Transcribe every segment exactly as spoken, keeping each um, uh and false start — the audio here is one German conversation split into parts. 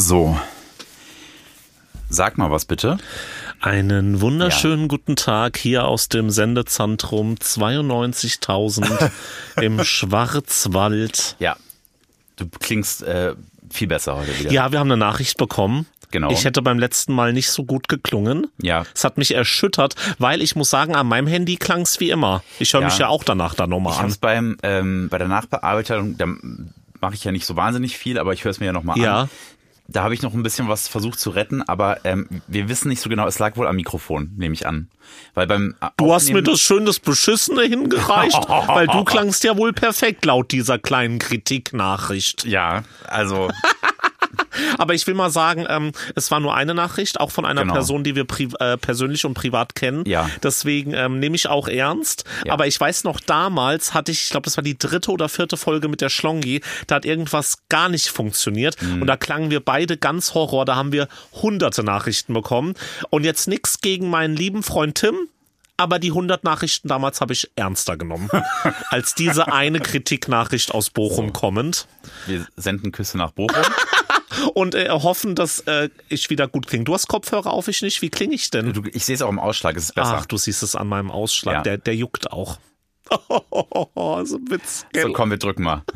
So. Sag mal was bitte. Einen wunderschönen ja. guten Tag hier aus dem Sendezentrum zweiundneunzigtausend im Schwarzwald. Ja, du klingst äh, viel besser heute wieder. Ja, wir haben eine Nachricht bekommen. Genau. Ich hätte beim letzten Mal nicht so gut geklungen. Ja. Es hat mich erschüttert, weil ich muss sagen, an meinem Handy klang es wie immer. Ich höre ja. mich ja auch danach da nochmal an. Ich habe es beim ähm, bei der Nachbearbeitung, da mache ich ja nicht so wahnsinnig viel, aber ich höre es mir ja nochmal ja. an. Da habe ich noch ein bisschen was versucht zu retten, aber ähm, wir wissen nicht so genau, es lag wohl am Mikrofon, nehme ich an. Weil beim Du hast mir das schön das Beschissene hingereicht, weil du klangst ja wohl perfekt laut dieser kleinen Kritiknachricht. Ja, also... Aber ich will mal sagen, ähm, es war nur eine Nachricht, auch von einer genau. Person, die wir pri- äh, persönlich und privat kennen. Ja. Deswegen ähm, nehme ich auch ernst. Ja. Aber ich weiß noch, damals hatte ich, ich glaube, das war die dritte oder vierte Folge mit der Schlongi, da hat irgendwas gar nicht funktioniert. Mhm. Und da klangen wir beide ganz Horror. Da haben wir hunderte Nachrichten bekommen. Und jetzt nix gegen meinen lieben Freund Tim. Aber die hundert Nachrichten damals habe ich ernster genommen, als diese eine Kritiknachricht aus Bochum so. kommend. Wir senden Küsse nach Bochum. Und äh, hoffen, dass äh, ich wieder gut klinge. Du hast Kopfhörer auf, ich nicht. Wie klinge ich denn? Du, ich sehe es auch im Ausschlag, es ist besser. Ach, du siehst es an meinem Ausschlag. Ja. Der, der juckt auch. Oh, so ein Witz. So, komm, wir drücken mal.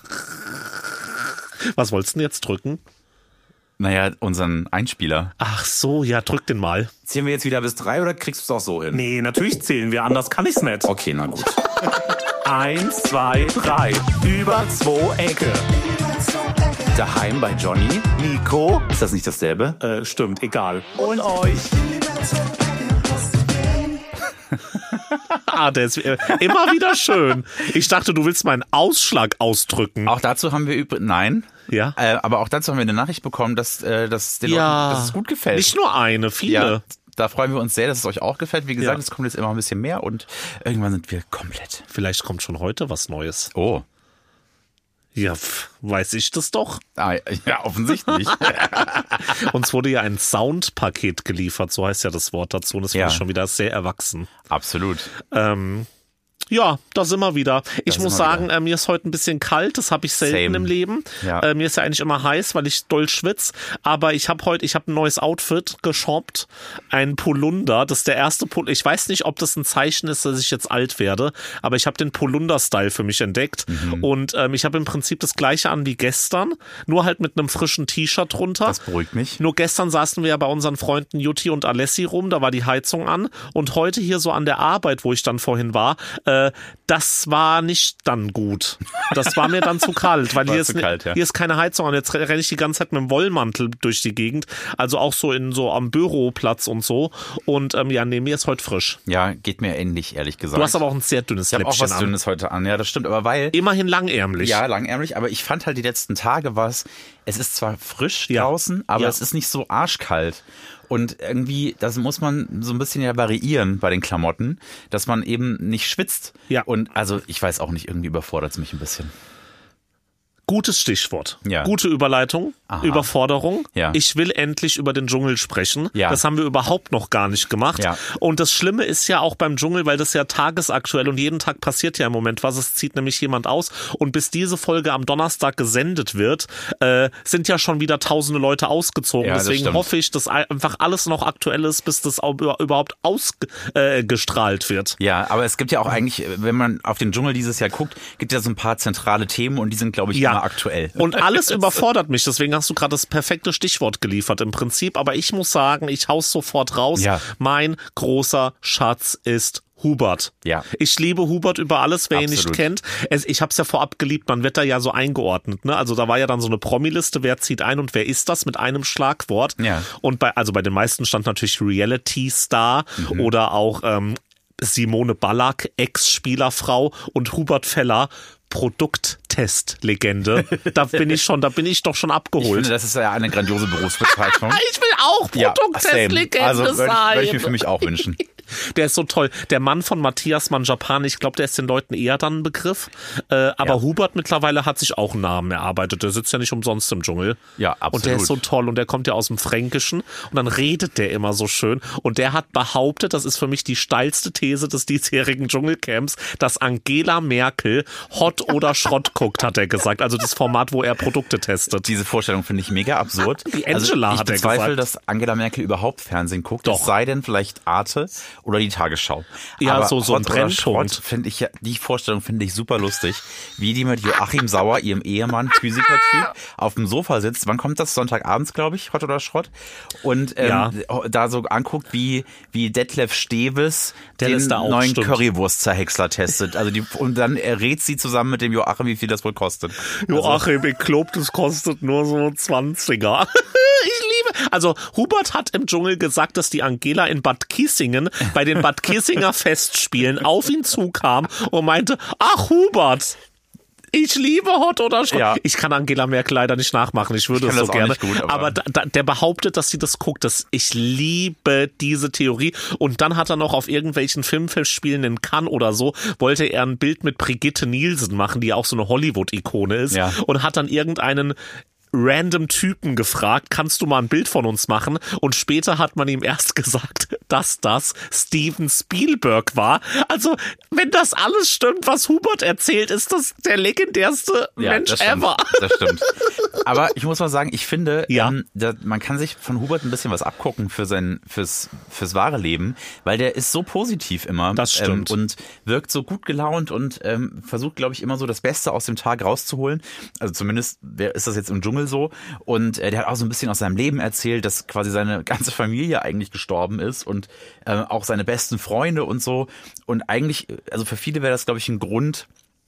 Was wolltest du denn jetzt drücken? Naja, unseren Einspieler. Ach so, ja, drück den mal. Zählen wir jetzt wieder bis drei oder kriegst du es auch so hin? Nee, natürlich zählen wir, anders kann ich's nicht. Okay, na gut. Eins, zwei, drei. Über zwei Ecke. Daheim bei Johnny. Nico. Ist das nicht dasselbe? Äh, stimmt, egal. Und euch. Ah, der ist äh, immer wieder schön. Ich dachte, du willst meinen Ausschlag ausdrücken. Auch dazu haben wir übrigens, nein. Ja. Äh, aber auch dazu haben wir eine Nachricht bekommen, dass, äh, dass, den ja. Leuten, dass es gut gefällt. Nicht nur eine, viele. Ja, da freuen wir uns sehr, dass es euch auch gefällt. Wie gesagt, Ja. es kommt jetzt immer ein bisschen mehr und irgendwann sind wir komplett. Vielleicht kommt schon heute was Neues. Oh. Ja, pf, weiß ich das doch. Ah, ja, offensichtlich. Uns wurde ja ein Soundpaket geliefert, so heißt ja das Wort dazu. Und das finde Ja. ich schon wieder sehr erwachsen. Absolut. Ähm, ja, da sind wir wieder. Ich sind muss wir sagen, wieder. äh, mir ist heute ein bisschen kalt. Das habe ich selten Same. im Leben. Ja. Äh, mir ist ja eigentlich immer heiß, weil ich doll schwitze. Aber ich habe heute, ich habe ein neues Outfit geshoppt. Ein Polunder. Das ist der erste Polunder. Ich weiß nicht, ob das ein Zeichen ist, dass ich jetzt alt werde. Aber ich habe den Polunder-Style für mich entdeckt. Mhm. Und ähm, ich habe im Prinzip das gleiche an wie gestern. Nur halt mit einem frischen T-Shirt drunter. Das beruhigt mich. Nur gestern saßen wir ja bei unseren Freunden Jutti und Alessi rum, da war die Heizung an. Und heute hier so an der Arbeit, wo ich dann vorhin war, äh, das war nicht dann gut. Das war mir dann zu kalt, weil War hier ist, zu kalt, ja. hier ist keine Heizung an. Jetzt renne ich die ganze Zeit mit dem Wollmantel durch die Gegend. Also auch so in so am Büroplatz und so. Und ähm, ja, nee, mir ist heute frisch. Ja, geht mir ähnlich, ehrlich gesagt. Du hast aber auch ein sehr dünnes ich habe auch Läppchen was an. Dünnes heute an. Ja, das stimmt. Aber weil... Immerhin langärmlich. Ja, langärmlich, aber ich fand halt die letzten Tage was, es ist zwar frisch Ja. draußen, aber Ja. es ist nicht so arschkalt. Und irgendwie, das muss man so ein bisschen ja variieren bei den Klamotten, dass man eben nicht schwitzt. Ja. Und also ich weiß auch nicht, irgendwie überfordert es mich ein bisschen. Gutes Stichwort. Ja. Gute Überleitung. Aha. Überforderung. Ja. Ich will endlich über den Dschungel sprechen. Ja. Das haben wir überhaupt noch gar nicht gemacht. Ja. Und das Schlimme ist ja auch beim Dschungel, weil das ja tagesaktuell und jeden Tag passiert ja im Moment was. Es zieht nämlich jemand aus. Und bis diese Folge am Donnerstag gesendet wird, äh, sind ja schon wieder tausende Leute ausgezogen. Ja, das Deswegen stimmt. hoffe ich, dass einfach alles noch aktuell ist, bis das auch überhaupt ausgestrahlt wird. Ja, aber es gibt ja auch eigentlich, wenn man auf den Dschungel dieses Jahr guckt, gibt ja so ein paar zentrale Themen und die sind, glaube ich, Ja. immer aktuell. Und alles überfordert mich, deswegen hast du gerade das perfekte Stichwort geliefert im Prinzip. Aber ich muss sagen, ich hau's sofort raus. Ja. Mein großer Schatz ist Hubert. Ja. Ich liebe Hubert über alles, wer ihn Absolut. nicht kennt. Es, ich habe es ja vorab geliebt, man wird da ja so eingeordnet. Ne? Also da war ja dann so eine Promiliste, wer zieht ein und wer ist das mit einem Schlagwort. Ja. Und bei, also bei den meisten stand natürlich Reality-Star Mhm. oder auch ähm, Simone Ballack, Ex-Spielerfrau und Hubert Feller, Produkttest-Legende. Da bin ich schon, da bin ich doch schon Ich abgeholt. finde, das ist ja eine grandiose Berufsbezeichnung. Ich will auch Ja, Produkttest-Legende same. Also würde ich, sein. würde ich mir für mich auch wünschen. Der ist so toll. Der Mann von Matthias Manjapane, ich glaube, der ist den Leuten eher dann ein Begriff. Äh, aber ja. Hubert mittlerweile hat sich auch einen Namen erarbeitet. Der sitzt ja nicht umsonst im Dschungel. Ja, absolut. Und der ist so toll und der kommt ja aus dem Fränkischen und dann redet der immer so schön. Und der hat behauptet, das ist für mich die steilste These des diesjährigen Dschungelcamps, dass Angela Merkel Hot oder Schrott guckt, hat er gesagt. Also das Format, wo er Produkte testet. Diese Vorstellung finde ich mega absurd. Die Angela also hat er gesagt. Ich bezweifle, dass Angela Merkel überhaupt Fernsehen guckt. Doch. Es sei denn vielleicht Arte oder die Tagesschau. Ja, aber so, so ein Hot oder Brennpunkt. Schrott finde ich ja, die Vorstellung finde ich super lustig. Wie die mit Joachim Sauer, ihrem Ehemann, Physiker-Typ, auf dem Sofa sitzt. Wann kommt das? Sonntagabends, glaube ich, Hot oder Schrott. Und ähm, Ja. da so anguckt, wie, wie Detlef Steves Der den ist da auch, neuen stimmt. Currywurst-Zerhäcksler testet. Also die, und dann errät sie zusammen mit dem Joachim, wie viel das wohl kostet. Joachim, ich glaube, das kostet nur so zwanziger. Ich liebe. Also Hubert hat im Dschungel gesagt, dass die Angela in Bad Kissingen bei den Bad Kissinger Festspielen auf ihn zukam und meinte, ach Hubert, ich liebe Hot oder Schrott. Ja. Ich kann Angela Merkel leider nicht nachmachen, ich würde Ich es kann so das auch gerne. nicht gut, aber- aber da, da, der behauptet, dass sie das guckt. Das, ich liebe diese Theorie. Und dann hat er noch auf irgendwelchen Filmfestspielen in Cannes oder so, wollte er ein Bild mit Brigitte Nielsen machen, die auch so eine Hollywood-Ikone ist. Ja. Und hat dann irgendeinen random Typen gefragt, kannst du mal ein Bild von uns machen? Und später hat man ihm erst gesagt, dass das Steven Spielberg war. Also, wenn das alles stimmt, was Hubert erzählt, ist das der legendärste Ja, Mensch das stimmt, ever. Das stimmt. Aber ich muss mal sagen, ich finde, Ja. ähm, da, man kann sich von Hubert ein bisschen was abgucken für sein, fürs, fürs wahre Leben, weil der ist so positiv immer. Das stimmt. Ähm, und wirkt so gut gelaunt und ähm, versucht, glaube ich, immer so das Beste aus dem Tag rauszuholen. Also zumindest wer ist das jetzt im Dschungel so. Und äh, der hat auch so ein bisschen aus seinem Leben erzählt, dass quasi seine ganze Familie eigentlich gestorben ist und äh, auch seine besten Freunde und so. Und eigentlich, also für viele wäre das, glaube ich, ein Grund,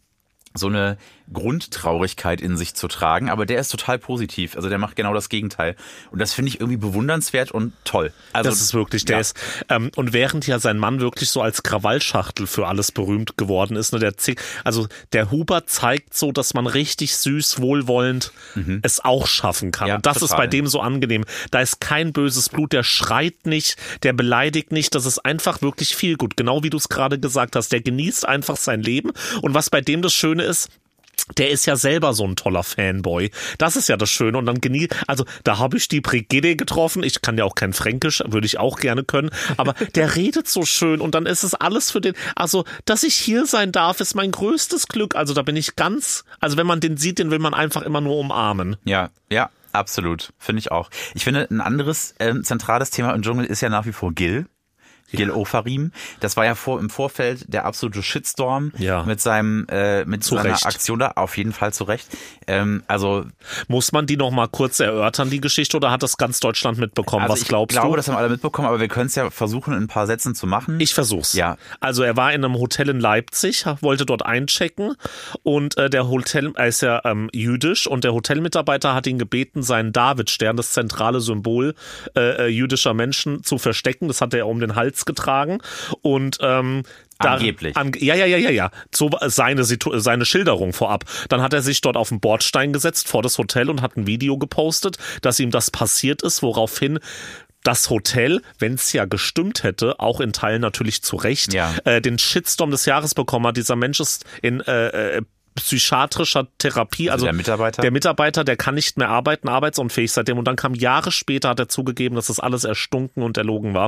so eine Grundtraurigkeit in sich zu tragen, aber der ist total positiv. Also der macht genau das Gegenteil. Und das finde ich irgendwie bewundernswert und toll. Also Das ist wirklich, der ja. ist, ähm, und während ja sein Mann wirklich so als Krawallschachtel für alles berühmt geworden ist, ne, der, Zick- also der Hubert zeigt so, dass man richtig süß, wohlwollend Mhm. es auch schaffen kann. Ja, und das total. ist bei dem so angenehm. Da ist kein böses Blut, der schreit nicht, der beleidigt nicht, das ist einfach wirklich viel gut. Genau wie du es gerade gesagt hast, der genießt einfach sein Leben. Und was bei dem das Schöne ist, der ist ja selber so ein toller Fanboy. Das ist ja das Schöne. Und dann genießt, also da habe ich die Brigitte getroffen. Ich kann ja auch kein Fränkisch, würde ich auch gerne können. Aber der redet so schön und dann ist es alles für den, also, dass ich hier sein darf, ist mein größtes Glück. Also da bin ich ganz, also wenn man den sieht, den will man einfach immer nur umarmen. Ja, ja, absolut. Finde ich auch. Ich finde, ein anderes ähm, zentrales Thema im Dschungel ist ja nach wie vor Gil. Gil Ofarim. Das war ja vor, im Vorfeld der absolute Shitstorm Ja. mit seinem äh, mit Zu seiner Recht. Aktion da. Auf jeden Fall zu Recht. Ähm, also Muss man die noch mal kurz erörtern, die Geschichte, oder hat das ganz Deutschland mitbekommen? Also Was ich glaubst glaube, du? das haben alle mitbekommen, aber wir können es ja versuchen, in ein paar Sätzen zu machen. Ich versuch's. Ja. Also er war in einem Hotel in Leipzig, wollte dort einchecken und äh, der Hotel, er ist ja ähm, jüdisch und der Hotelmitarbeiter hat ihn gebeten, seinen Davidstern, das zentrale Symbol äh, äh, jüdischer Menschen, zu verstecken. Das hat er um den Hals getragen und ähm, Da, Angeblich. An, ja, ja, ja, ja, ja. So war seine, Situ- seine Schilderung vorab. Dann hat er sich dort auf den Bordstein gesetzt vor das Hotel und hat ein Video gepostet, dass ihm das passiert ist, woraufhin das Hotel, wenn es ja gestimmt hätte, auch in Teilen natürlich zu Recht, Ja. äh, den Shitstorm des Jahres bekommen hat. Dieser Mensch ist in äh, äh, psychiatrischer Therapie, also, Also der Mitarbeiter? der Mitarbeiter, der kann nicht mehr arbeiten, arbeitsunfähig seitdem. Und dann kam Jahre später, hat er zugegeben, dass das alles erstunken und erlogen war.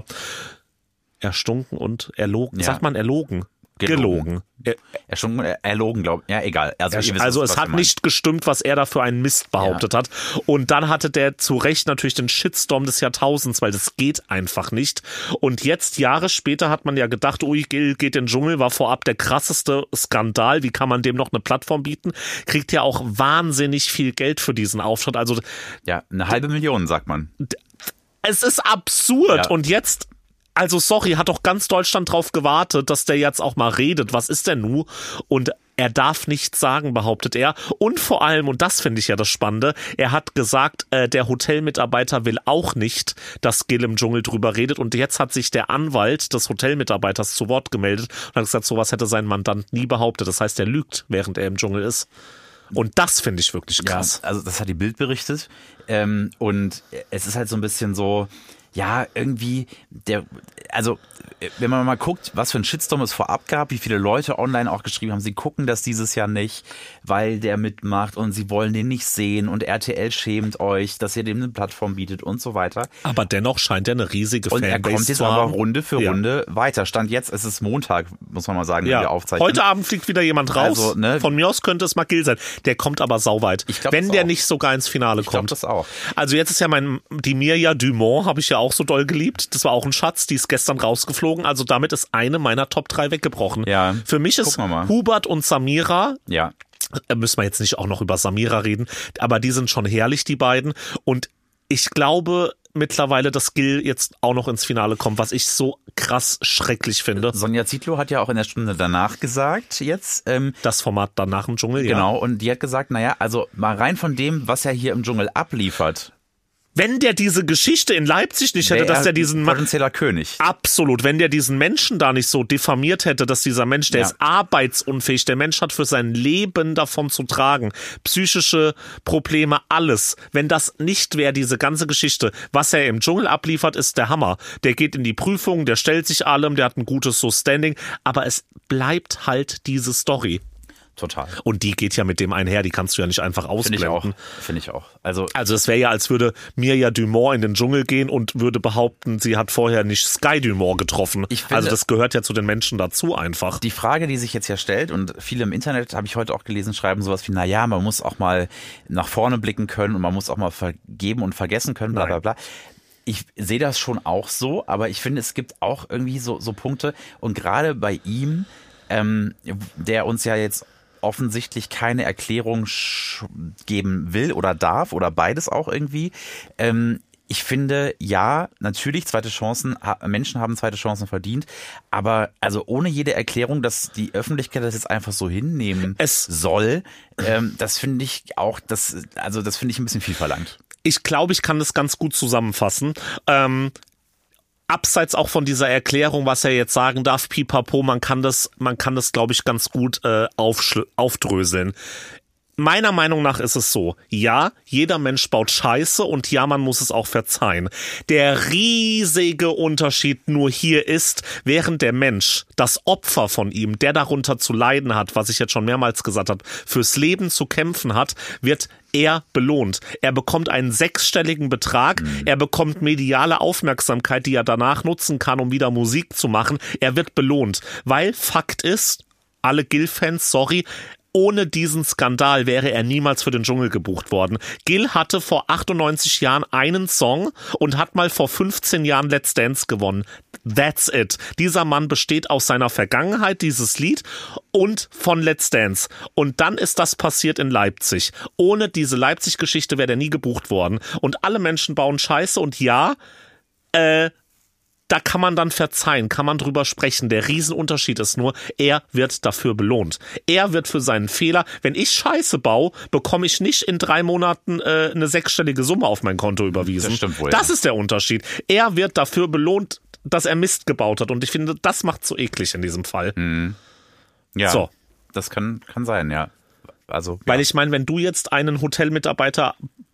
Erstunken und erlogen. Ja. Sagt man erlogen? Gelogen. Gelogen. Er, Er schon erlogen, glaube ich. Ja, egal. Also, ihr wisst, also was es wir hat meinen. nicht gestimmt, was er da für einen Mist behauptet hat. Und dann hatte der zu Recht natürlich den Shitstorm des Jahrtausends, weil das geht einfach nicht. Und jetzt, Jahre später, hat man ja gedacht, ui, Gil geht in den Dschungel, war vorab der krasseste Skandal. Wie kann man dem noch eine Plattform bieten? Kriegt ja auch wahnsinnig viel Geld für diesen Auftritt. Also Ja, eine halbe Million, sagt man. es ist absurd. Ja. Und jetzt, also sorry, hat doch ganz Deutschland drauf gewartet, dass der jetzt auch mal redet. Was ist denn nu? Und er darf nichts sagen, behauptet er. Und vor allem, und das finde ich ja das Spannende, er hat gesagt, äh, der Hotelmitarbeiter will auch nicht, dass Gil im Dschungel drüber redet. Und jetzt hat sich der Anwalt des Hotelmitarbeiters zu Wort gemeldet und hat gesagt, sowas hätte sein Mandant nie behauptet. Das heißt, er lügt, während er im Dschungel ist. Und das finde ich wirklich krass. Ja, also das hat die Bild berichtet. Ähm, und es ist halt so ein bisschen so, ja, irgendwie, der, also wenn man mal guckt, was für ein Shitstorm es vorab gab, wie viele Leute online auch geschrieben haben, sie gucken das dieses Jahr nicht, weil der mitmacht und sie wollen den nicht sehen und R T L schämt euch, dass ihr dem eine Plattform bietet und so weiter. Aber dennoch scheint er eine riesige und Fanbase er kommt jetzt zu aber haben. Runde für Ja. Runde weiter. Stand jetzt, es ist Montag, muss man mal sagen, Ja. wenn wir aufzeichnen. Heute Abend fliegt wieder jemand raus. Also, ne? Von mir aus könnte es Magil sein. Der kommt aber sauweit. Ich glaub, wenn das der auch. nicht sogar ins Finale Ich glaube kommt. das auch. Also jetzt ist ja mein, die Mirja Dumont habe ich ja auch so doll geliebt. Das war auch ein Schatz, die ist gestern rausgeflogen. Also damit ist eine meiner Top drei weggebrochen. Ja. Für mich ist Gucken wir mal. Hubert und Samira, Ja. äh, müssen wir jetzt nicht auch noch über Samira reden, aber die sind schon herrlich, die beiden. Und ich glaube mittlerweile, dass Gil jetzt auch noch ins Finale kommt, was ich so krass schrecklich finde. Sonja Zietlow hat ja auch in der Stunde danach gesagt jetzt, ähm, Das Format danach im Dschungel, ja. genau, und die hat gesagt, naja, also mal rein von dem, was er hier im Dschungel abliefert, Wenn der diese Geschichte in Leipzig nicht hätte, wäre dass er der diesen Mann, potenzieller König. absolut, wenn der diesen Menschen da nicht so diffamiert hätte, dass dieser Mensch, der Ja. ist arbeitsunfähig, der Mensch hat für sein Leben davon zu tragen, psychische Probleme, alles. Wenn das nicht wäre, diese ganze Geschichte, was er im Dschungel abliefert, ist der Hammer. Der geht in die Prüfung, der stellt sich allem, der hat ein gutes so Standing, aber es bleibt halt diese Story. Total. Und die geht ja mit dem einher, die kannst du ja nicht einfach Finde ich auch. ausblenden. Finde ich auch. Also, Also es wäre ja, als würde Mirja Dumont in den Dschungel gehen und würde behaupten, sie hat vorher nicht Sky Dumont getroffen. Ich finde- also das gehört ja zu den Menschen dazu einfach. die Frage, die sich jetzt ja stellt, und viele im Internet, habe ich heute auch gelesen, schreiben sowas wie, na ja, man muss auch mal nach vorne blicken können und man muss auch mal vergeben und vergessen können, bla bla bla. Ich sehe das schon auch so, aber ich finde, es gibt auch irgendwie so, so Punkte, und gerade bei ihm, ähm, der uns ja jetzt offensichtlich keine Erklärung sch- geben will oder darf oder beides auch irgendwie. Ähm, ich finde, ja, natürlich zweite Chancen, ha- Menschen haben zweite Chancen verdient, aber also ohne jede Erklärung, dass die Öffentlichkeit das jetzt einfach so hinnehmen Es- soll, ähm, das finde ich auch, das, also das finde ich ein bisschen viel verlangt. Ich glaube, ich kann das ganz gut zusammenfassen. Ähm, abseits auch von dieser Erklärung, was er jetzt sagen darf, pipapo, man kann das, man kann das, glaube ich, ganz gut äh, aufschl- aufdröseln. Meiner Meinung nach ist es so, ja, jeder Mensch baut Scheiße und ja, man muss es auch verzeihen. Der riesige Unterschied nur hier ist, während der Mensch, das Opfer von ihm, der darunter zu leiden hat, was ich jetzt schon mehrmals gesagt habe, fürs Leben zu kämpfen hat, wird er belohnt. Er bekommt einen sechsstelligen Betrag, mhm. er bekommt mediale Aufmerksamkeit, die er danach nutzen kann, um wieder Musik zu machen. Er wird belohnt, weil Fakt ist, alle Gil-Fans, sorry, ohne diesen Skandal wäre er niemals für den Dschungel gebucht worden. Gil hatte vor achtundneunzig Jahren einen Song und hat mal vor fünfzehn Jahren Let's Dance gewonnen. That's it. Dieser Mann besteht aus seiner Vergangenheit, dieses Lied, und von Let's Dance. Und dann ist das passiert in Leipzig. Ohne diese Leipzig-Geschichte wäre der nie gebucht worden. Und alle Menschen bauen Scheiße und ja, äh, da kann man dann verzeihen, kann man drüber sprechen. Der Riesenunterschied ist nur, er wird dafür belohnt. Er wird für seinen Fehler, wenn ich Scheiße baue, bekomme ich nicht in drei Monaten äh, eine sechsstellige Summe auf mein Konto überwiesen. Das stimmt wohl. Das ja. ist der Unterschied. Er wird dafür belohnt, dass er Mist gebaut hat. Und ich finde, das macht so eklig in diesem Fall. Mhm. Ja, So. das kann, kann sein, ja. Also, Weil ja. ich meine, wenn du jetzt einen Hotelmitarbeiter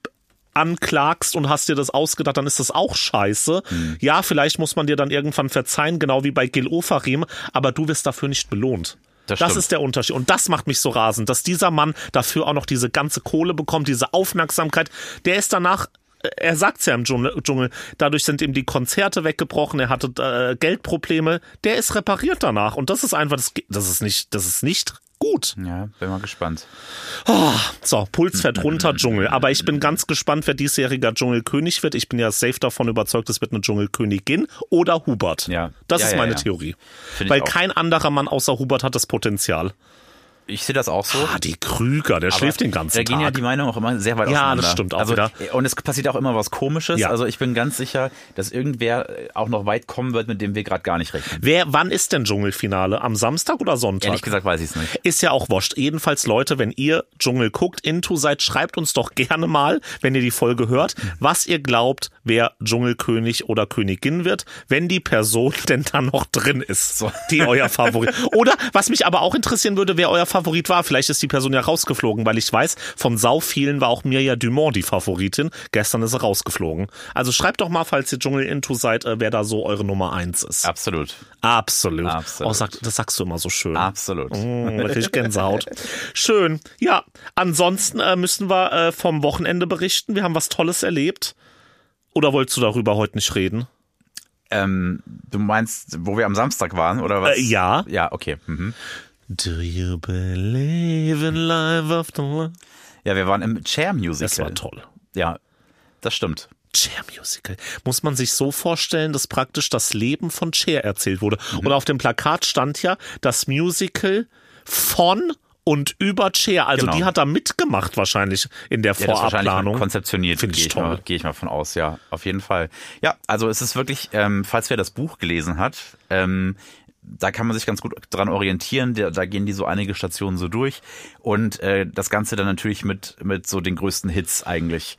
anklagst und hast dir das ausgedacht, dann ist das auch scheiße. Mhm. Ja, vielleicht muss man dir dann irgendwann verzeihen, genau wie bei Gil Ofarim, aber du wirst dafür nicht belohnt. Das, das stimmt. ist der Unterschied. Und das macht mich so rasend, dass dieser Mann dafür auch noch diese ganze Kohle bekommt, diese Aufmerksamkeit. Der ist danach, er sagt's ja im Dschungel, dadurch sind ihm die Konzerte weggebrochen, er hatte äh, Geldprobleme. Der ist repariert danach. Und das ist einfach, das, das ist nicht, das ist nicht gut. Ja, bin mal gespannt. Oh, so, Puls fährt runter, Dschungel. Aber ich bin ganz gespannt, wer diesjähriger Dschungelkönig wird. Ich bin ja safe davon überzeugt, es wird eine Dschungelkönigin oder Hubert. Ja. Das ja, ist ja, meine ja. Theorie. Find ich Weil auch. kein anderer Mann außer Hubert hat das Potenzial. Ich sehe das auch so. Ah, die Krüger, der Aber schläft den ganzen Da gehen ja Tag. die Meinungen auch immer sehr weit Ja, auseinander. das stimmt auch also, wieder. Und es passiert auch immer was Komisches. Ja. Also ich bin ganz sicher, dass irgendwer auch noch weit kommen wird, mit dem wir gerade gar nicht rechnen. Wer, wann ist denn Dschungelfinale? Am Samstag oder Sonntag? Ehrlich gesagt weiß ich es nicht. Ist ja auch wurscht. Jedenfalls, Leute, wenn ihr Dschungel guckt, into seid, schreibt uns doch gerne mal, wenn ihr die Folge hört, was ihr glaubt, wer Dschungelkönig oder Königin wird, wenn die Person denn dann noch drin ist, So. die euer Favorit. Oder, was mich aber auch interessieren würde, wer euer Favorit war. Vielleicht ist die Person ja rausgeflogen, weil ich weiß, von sau vielen war auch Mirja Dumont die Favoritin. Gestern ist sie rausgeflogen. Also schreibt doch mal, falls ihr Dschungel Into seid, wer da so eure Nummer eins ist. Absolut. Absolut. Absolut. Oh, sag, das sagst du immer so schön. Absolut. Mm, da krieg ich Gänsehaut. Schön. Ja, ansonsten äh, müssen wir äh, vom Wochenende berichten. Wir haben was Tolles erlebt. Oder wolltest du darüber heute nicht reden? Ähm, du meinst, wo wir am Samstag waren, oder was? Äh, ja. Ja, okay. Mhm. Do you believe in life after life? Ja, wir waren im Cher-Musical. Das war toll. Ja, das stimmt. Cher-Musical. Muss man sich so vorstellen, dass praktisch das Leben von Cher erzählt wurde. Mhm. Und auf dem Plakat stand ja das Musical von und über Cher. Also Genau. die hat da mitgemacht wahrscheinlich in der Ja, das ist Vorabplanung. wahrscheinlich konzeptioniert, Finde gehe ich ich, toll. mal- gehe ich mal von aus, ja, auf jeden Fall. Ja, also es ist wirklich, ähm, falls wer das Buch gelesen hat, ähm, da kann man sich ganz gut dran orientieren, da, da gehen die so einige Stationen so durch und äh, das Ganze dann natürlich mit mit so den größten Hits eigentlich,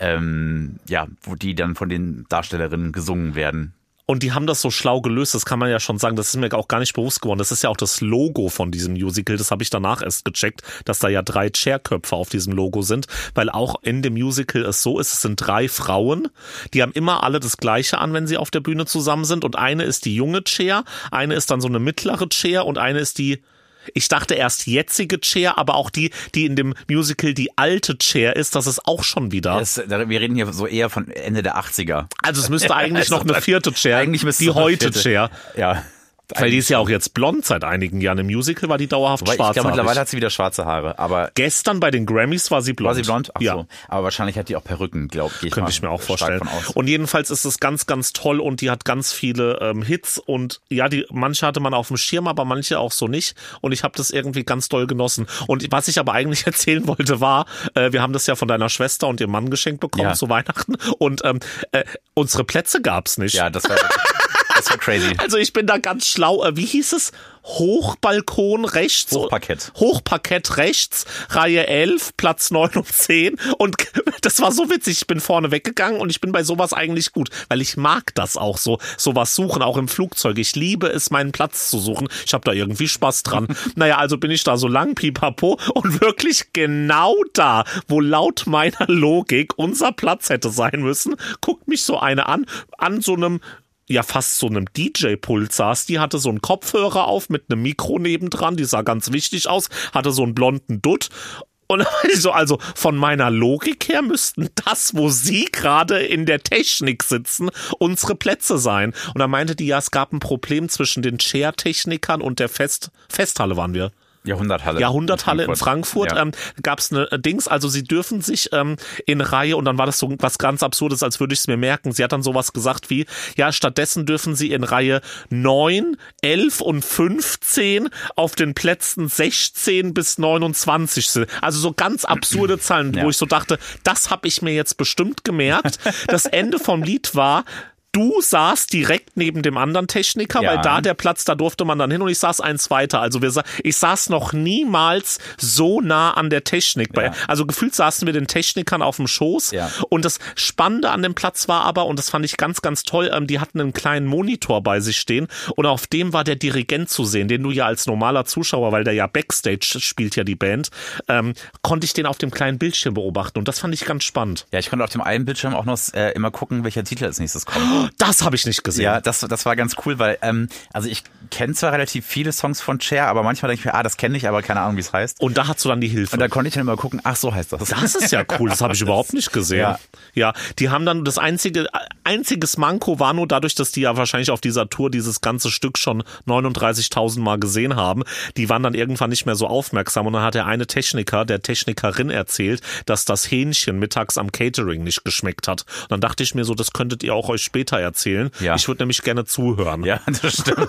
ähm, ja, wo die dann von den Darstellerinnen gesungen werden. Und die haben das so schlau gelöst, das kann man ja schon sagen, das ist mir auch gar nicht bewusst geworden. Das ist ja auch das Logo von diesem Musical, das habe ich danach erst gecheckt, dass da ja drei Cher-Köpfe auf diesem Logo sind, weil auch in dem Musical es so ist, es sind drei Frauen, die haben immer alle das Gleiche an, wenn sie auf der Bühne zusammen sind und eine ist die junge Cher, eine ist dann so eine mittlere Cher und eine ist die, ich dachte erst jetzige Cher, aber auch die, die in dem Musical die alte Cher ist, das ist auch schon wieder. Das, wir reden hier so eher von Ende der achtziger. Also es müsste eigentlich noch eine vierte Cher, Eigentlich müsste die es noch eine heute vierte. Cher. Ja. Weil die ist ja auch jetzt blond seit einigen Jahren. Im Musical war die dauerhaft Wobei, ich glaube, schwarzhaarig. mittlerweile hat sie wieder schwarze Haare, aber Gestern bei den Grammys war sie blond. war sie blond? Ach ja. so. Aber wahrscheinlich hat die auch Perücken, glaube ich. Könnte ich mir auch stark vorstellen. von aus. Und jedenfalls ist es ganz, ganz toll und die hat ganz viele ähm, Hits und ja, die manche hatte man auf dem Schirm, aber manche auch so nicht. Und ich habe das irgendwie ganz doll genossen. Und was ich aber eigentlich erzählen wollte war, äh, wir haben das ja von deiner Schwester und ihrem Mann geschenkt bekommen Ja. zu Weihnachten und ähm, äh, unsere Plätze gab's nicht. Ja, das war, das war crazy. Also ich bin da ganz schlau. Äh, Wie hieß es? Hochbalkon rechts. Hochparkett. Hochparkett rechts, Reihe elf, Platz neun und zehn. Und das war so witzig. Ich bin vorne weggegangen und ich bin bei sowas eigentlich gut, weil ich mag das auch so, sowas suchen, auch im Flugzeug. Ich liebe es, meinen Platz zu suchen. Ich habe da irgendwie Spaß dran. Naja, also bin ich da so lang, pipapo, und wirklich genau da, wo laut meiner Logik unser Platz hätte sein müssen, guckt mich so eine an, an so einem ja fast so einem D J-Pult saß, die hatte so einen Kopfhörer auf mit einem Mikro nebendran, die sah ganz wichtig aus, hatte so einen blonden Dutt. Und so, also von meiner Logik her müssten das, wo sie gerade in der Technik sitzen, unsere Plätze sein. Und da meinte die, ja, es gab ein Problem zwischen den Chair-Technikern und der Fest Festhalle waren wir. Jahrhunderthalle. Jahrhunderthalle in Frankfurt, Ja. ähm, gab es eine Dings, also sie dürfen sich ähm, in Reihe, und dann war das so was ganz Absurdes, als würde ich es mir merken, sie hat dann sowas gesagt wie, ja, stattdessen dürfen sie in Reihe neun, elf und fünfzehn auf den Plätzen sechzehn bis neunundzwanzig sind. Also so ganz absurde Zahlen, Ja. wo ich so dachte, das habe ich mir jetzt bestimmt gemerkt. Das Ende vom Lied war, du saßt direkt neben dem anderen Techniker, Ja. weil da der Platz, da durfte man dann hin, und ich saß eins weiter. Also wir, sa- ich saß noch niemals so nah an der Technik. Bei, Ja. Also gefühlt saßen wir den Technikern auf dem Schoß. Ja. Und das Spannende an dem Platz war aber, und das fand ich ganz, ganz toll, ähm, die hatten einen kleinen Monitor bei sich stehen und auf dem war der Dirigent zu sehen, den du ja als normaler Zuschauer, weil der ja Backstage spielt ja die Band, ähm, konnte ich den auf dem kleinen Bildschirm beobachten, und das fand ich ganz spannend. Ja, ich konnte auf dem einen Bildschirm auch noch äh, immer gucken, welcher Titel als nächstes kommt. Das habe ich nicht gesehen. Ja, das, das war ganz cool, weil, ähm, also ich kenne zwar relativ viele Songs von Cher, aber manchmal denke ich mir, ah, das kenne ich, aber keine Ahnung, wie es heißt. Und da hast du dann die Hilfe. Und da konnte ich dann immer gucken, ach, so heißt das. Das ist ja cool, das habe ich überhaupt nicht gesehen. Ja. ja, die haben dann das einzige, einziges Manko war nur dadurch, dass die ja wahrscheinlich auf dieser Tour dieses ganze Stück schon neununddreißigtausend Mal gesehen haben. Die waren dann irgendwann nicht mehr so aufmerksam, und dann hat der eine Techniker, der Technikerin erzählt, dass das Hähnchen mittags am Catering nicht geschmeckt hat. Und dann dachte ich mir so, das könntet ihr auch euch später erzählen. Ja. Ich würde nämlich gerne zuhören. Ja, das stimmt.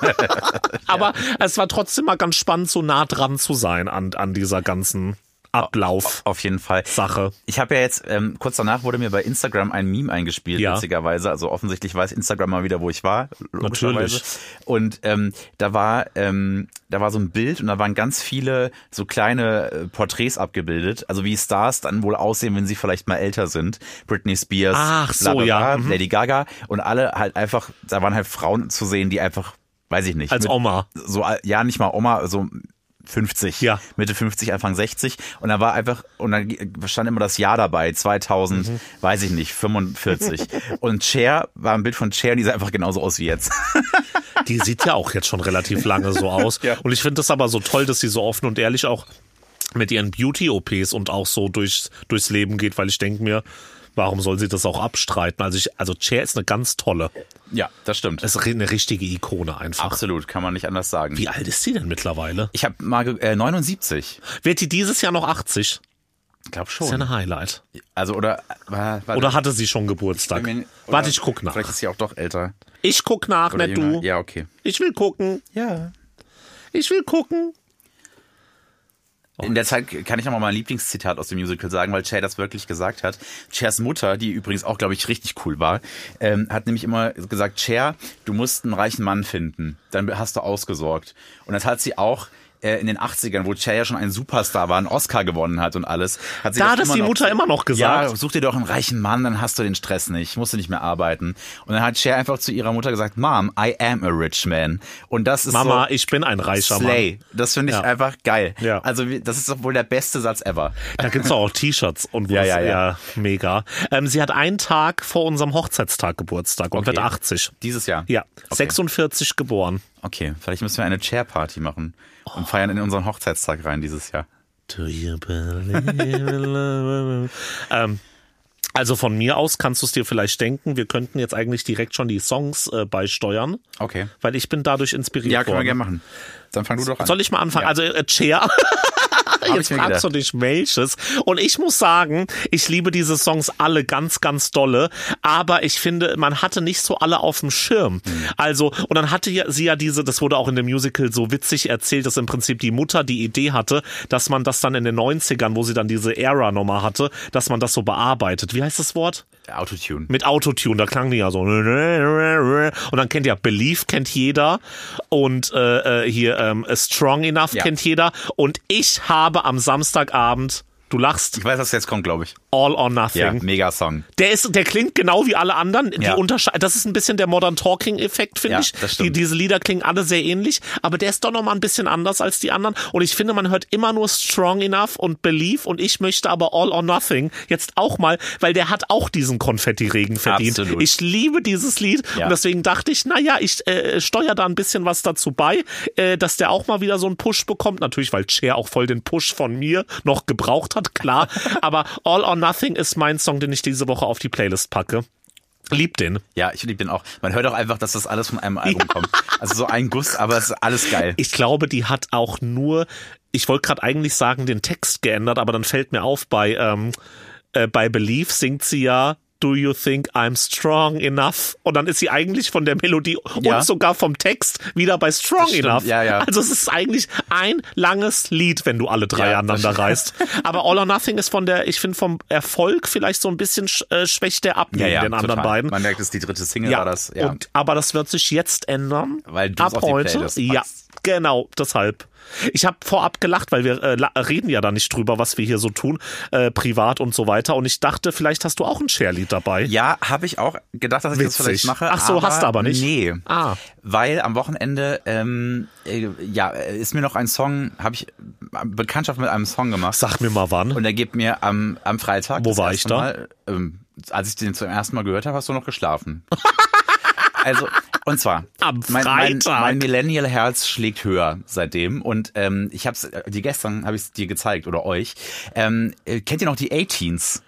Aber es war trotzdem mal ganz spannend, so nah dran zu sein an, an dieser ganzen Ablauf. Auf jeden Fall. Sache. Ich habe ja jetzt, ähm, kurz danach wurde mir bei Instagram ein Meme eingespielt, Ja. witzigerweise. Also offensichtlich weiß Instagram mal wieder, wo ich war. Logischerweise. Natürlich. Und ähm, da war ähm, da war so ein Bild und da waren ganz viele so kleine äh, Porträts abgebildet. Also wie Stars dann wohl aussehen, wenn sie vielleicht mal älter sind. Britney Spears, Ach so, bla bla bla, ja. Mhm. Lady Gaga. Und alle halt einfach, da waren halt Frauen zu sehen, die einfach, weiß ich nicht. Als mit, Oma. So, ja, nicht mal Oma, so fünfzig, Ja. Mitte fünfzig, Anfang sechzig und da war einfach, und dann stand immer das Jahr dabei, zweitausend, mhm. weiß ich nicht, fünfundvierzig und Cher, war ein Bild von Cher, die sah einfach genauso aus wie jetzt. Die sieht ja auch jetzt schon relativ lange so aus Ja. und ich finde das aber so toll, dass sie so offen und ehrlich auch mit ihren Beauty-O Ps und auch so durchs, durchs Leben geht, weil ich denke mir, warum soll sie das auch abstreiten? Also ich, also Cher ist eine ganz tolle. Ja, das stimmt. Das ist eine richtige Ikone einfach. Absolut, kann man nicht anders sagen. Wie alt ist sie denn mittlerweile? Ich habe mal ge- äh, neunundsiebzig. Wird die dieses Jahr noch achtzig? Ich glaube Das ist ja schon. ein Highlight. Also oder äh, warte, Oder hatte sie schon Geburtstag? ich mein, oder Warte, ich guck nach. Vielleicht ist sie auch doch älter. Ich guck nach, Oder nicht jünger. du. Ja, okay. Ich will gucken. Ja. Ich will gucken. In der Zeit kann ich noch mal mein Lieblingszitat aus dem Musical sagen, weil Cher das wirklich gesagt hat. Chers Mutter, die übrigens auch, glaube ich, richtig cool war, ähm, hat nämlich immer gesagt, Cher, du musst einen reichen Mann finden, dann hast du ausgesorgt. Und das hat sie auch äh, in den achtzigern, wo Cher ja schon ein Superstar war, einen Oscar gewonnen hat und alles. Hat sie Da das hat es immer die noch, Mutter immer noch gesagt. Ja, such dir doch einen reichen Mann, dann hast du den Stress nicht, musst du nicht mehr arbeiten. Und dann hat Cher einfach zu ihrer Mutter gesagt, Mom, I am a rich man. Und das ist Mama, so ich bin ein reicher Slay. Mann. Das finde ich Ja. einfach geil. Ja. Also wie- das ist doch wohl der beste Satz ever. Da gibt's doch auch T-Shirts und was. Ja, ja, ja. ja mega. Ähm, sie hat einen Tag vor unserem Hochzeitstag Geburtstag und Okay. wird achtzig. Dieses Jahr? Ja, Okay. sechsundvierzig geboren. Okay, vielleicht müssen wir eine Chair-Party machen und feiern in unseren Hochzeitstag rein dieses Jahr. Do you believe in love? ähm, also von mir aus kannst du es dir vielleicht denken, wir könnten jetzt eigentlich direkt schon die Songs äh, beisteuern, Okay. weil ich bin dadurch inspiriert Ja, können wir worden. gerne machen. Dann fang du doch an. Soll ich mal anfangen? Ja. Also äh, Cher. Hab Jetzt ich mir fragst du gedacht. dich welches. Und ich muss sagen, ich liebe diese Songs alle ganz, ganz dolle. Aber ich finde, man hatte nicht so alle auf dem Schirm. Mhm. Also, und dann hatte ja, sie ja diese, das wurde auch in dem Musical so witzig erzählt, dass im Prinzip die Mutter die Idee hatte, dass man das dann in den neunzigern, wo sie dann diese Era-Nummer hatte, dass man das so bearbeitet. Wie heißt das Wort? Autotune. Mit Autotune, da klang die ja so. Und dann kennt ja Believe kennt jeder und äh, hier ähm, Strong Enough Ja. kennt jeder. Und ich habe am Samstagabend, du lachst, Ich weiß, was jetzt kommt, glaube ich. All or Nothing. Ja, mega Song. Der ist, der klingt genau wie alle anderen. Die Ja. Untersche- das ist ein bisschen der Modern Talking Effekt, finde Ja, ich. das Die, stimmt. diese Lieder klingen alle sehr ähnlich, aber der ist doch noch mal ein bisschen anders als die anderen. Und ich finde, man hört immer nur Strong Enough und Believe und ich möchte aber All or Nothing jetzt auch mal, weil der hat auch diesen Konfetti-Regen verdient. Absolut. Ich liebe dieses Lied Ja. und deswegen dachte ich, naja, ich äh, steuere da ein bisschen was dazu bei, äh, dass der auch mal wieder so einen Push bekommt. Natürlich, weil Cher auch voll den Push von mir noch gebraucht hat, klar. Aber All or Nothing ist mein Song, den ich diese Woche auf die Playlist packe. Lieb den. Ja, ich liebe den auch. Man hört auch einfach, dass das alles von einem Album kommt. Also so ein Guss, aber es ist alles geil. Ich glaube, die hat auch nur, ich wollte gerade eigentlich sagen, den Text geändert, aber dann fällt mir auf, bei, ähm, äh, bei Believe singt sie ja Do you think I'm strong enough? Und dann ist sie eigentlich von der Melodie Ja. und sogar vom Text wieder bei Strong stimmt, enough. ja, ja. Also es ist eigentlich ein langes Lied, wenn du alle drei Ja, aneinander das- reißt. Aber All or Nothing ist von der, ich finde vom Erfolg vielleicht so ein bisschen sch- äh, schwächt der ab neben den anderen total. beiden. Man merkt, es ist die dritte Single war das. Ja. Und, aber das wird sich jetzt ändern. Weil du es ab auf die heute. Playlist Ja, packst. genau, deshalb. Ich habe vorab gelacht, weil wir äh, la- reden ja da nicht drüber, was wir hier so tun, äh, privat und so weiter. Und ich dachte, vielleicht hast du auch ein Share-Lied dabei. Ja, habe ich auch gedacht, dass ich das Witzig. vielleicht mache. Ach so, hast du aber nicht? Nee. Ah. Weil am Wochenende, ähm, äh, ja, ist mir noch ein Song, habe ich Bekanntschaft mit einem Song gemacht. Sag mir mal wann. Und er gibt mir am, am Freitag. Wo das war erste ich da? Mal, ähm, als ich den zum ersten Mal gehört habe, hast du noch geschlafen. Also, und zwar, Am mein, mein, Freitag. mein Millennial-Herz schlägt höher seitdem. Und ähm, ich hab's, die gestern habe ich es dir gezeigt oder euch. Ähm, äh, kennt ihr noch die A-Teens?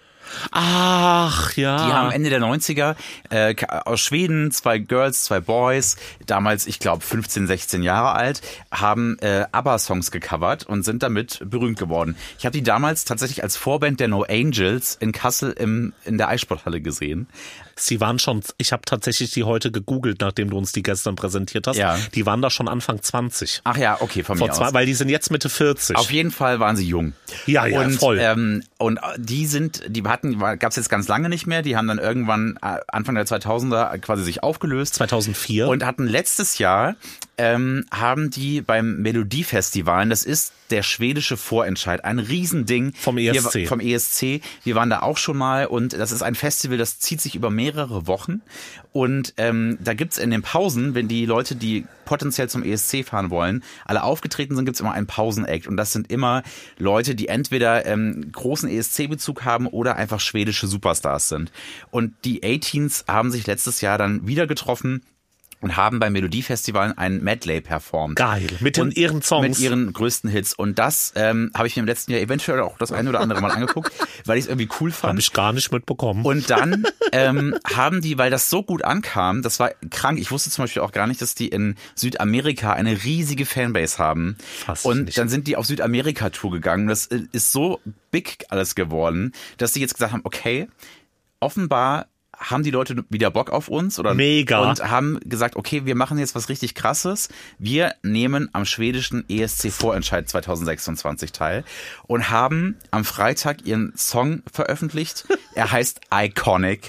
Ach, ja. Die haben Ende der neunziger äh, aus Schweden, zwei Girls, zwei Boys, damals, ich glaube, fünfzehn, sechzehn Jahre alt, haben äh, ABBA-Songs gecovert und sind damit berühmt geworden. Ich habe die damals tatsächlich als Vorband der No Angels in Kassel im, in der Eissporthalle gesehen. Sie waren schon, ich habe tatsächlich die heute gegoogelt, nachdem du uns die gestern präsentiert hast. Ja. Die waren da schon Anfang zwanzig. Ach ja, okay, von Vor mir zwei, aus. weil die sind jetzt Mitte vierzig. Auf jeden Fall waren sie jung. Ja, ja, und, voll. Ähm, und die sind, die hatten, gab es jetzt ganz lange nicht mehr. Die haben dann irgendwann äh, Anfang der zweitausender quasi sich aufgelöst. zweitausendvier. Und hatten letztes Jahr ähm, haben die beim Melodiefestivalen, das ist der schwedische Vorentscheid, ein Riesending. Vom E S C. Wir, vom E S C. Wir waren da auch schon mal und das ist ein Festival, das zieht sich über mehrere Wochen. Und ähm, da gibt's in den Pausen, wenn die Leute, die potenziell zum E S C fahren wollen, alle aufgetreten sind, gibt's immer einen Pausenact. Und das sind immer Leute, die entweder ähm, großen E S C-Bezug haben oder einfach schwedische Superstars sind. Und die A-Teens haben sich letztes Jahr dann wieder getroffen und haben beim Melodiefestivalen ein Medley performt. Geil, mit den, ihren Songs. Mit ihren größten Hits. Und das ähm, habe ich mir im letzten Jahr eventuell auch das eine oder andere Mal angeguckt, weil ich es irgendwie cool fand. Habe ich gar nicht mitbekommen. Und dann ähm, haben die, weil das so gut ankam, das war krank, ich wusste zum Beispiel auch gar nicht, dass die in Südamerika eine riesige Fanbase haben. Fast und nicht. Dann sind die auf Südamerika-Tour gegangen. Das ist so big alles geworden, dass die jetzt gesagt haben, okay, offenbar haben die Leute wieder Bock auf uns oder Mega. Und haben gesagt, okay, wir machen jetzt was richtig Krasses. Wir nehmen am schwedischen E S C-Vorentscheid zwanzig sechsundzwanzig teil und haben am Freitag ihren Song veröffentlicht. Er heißt Iconic.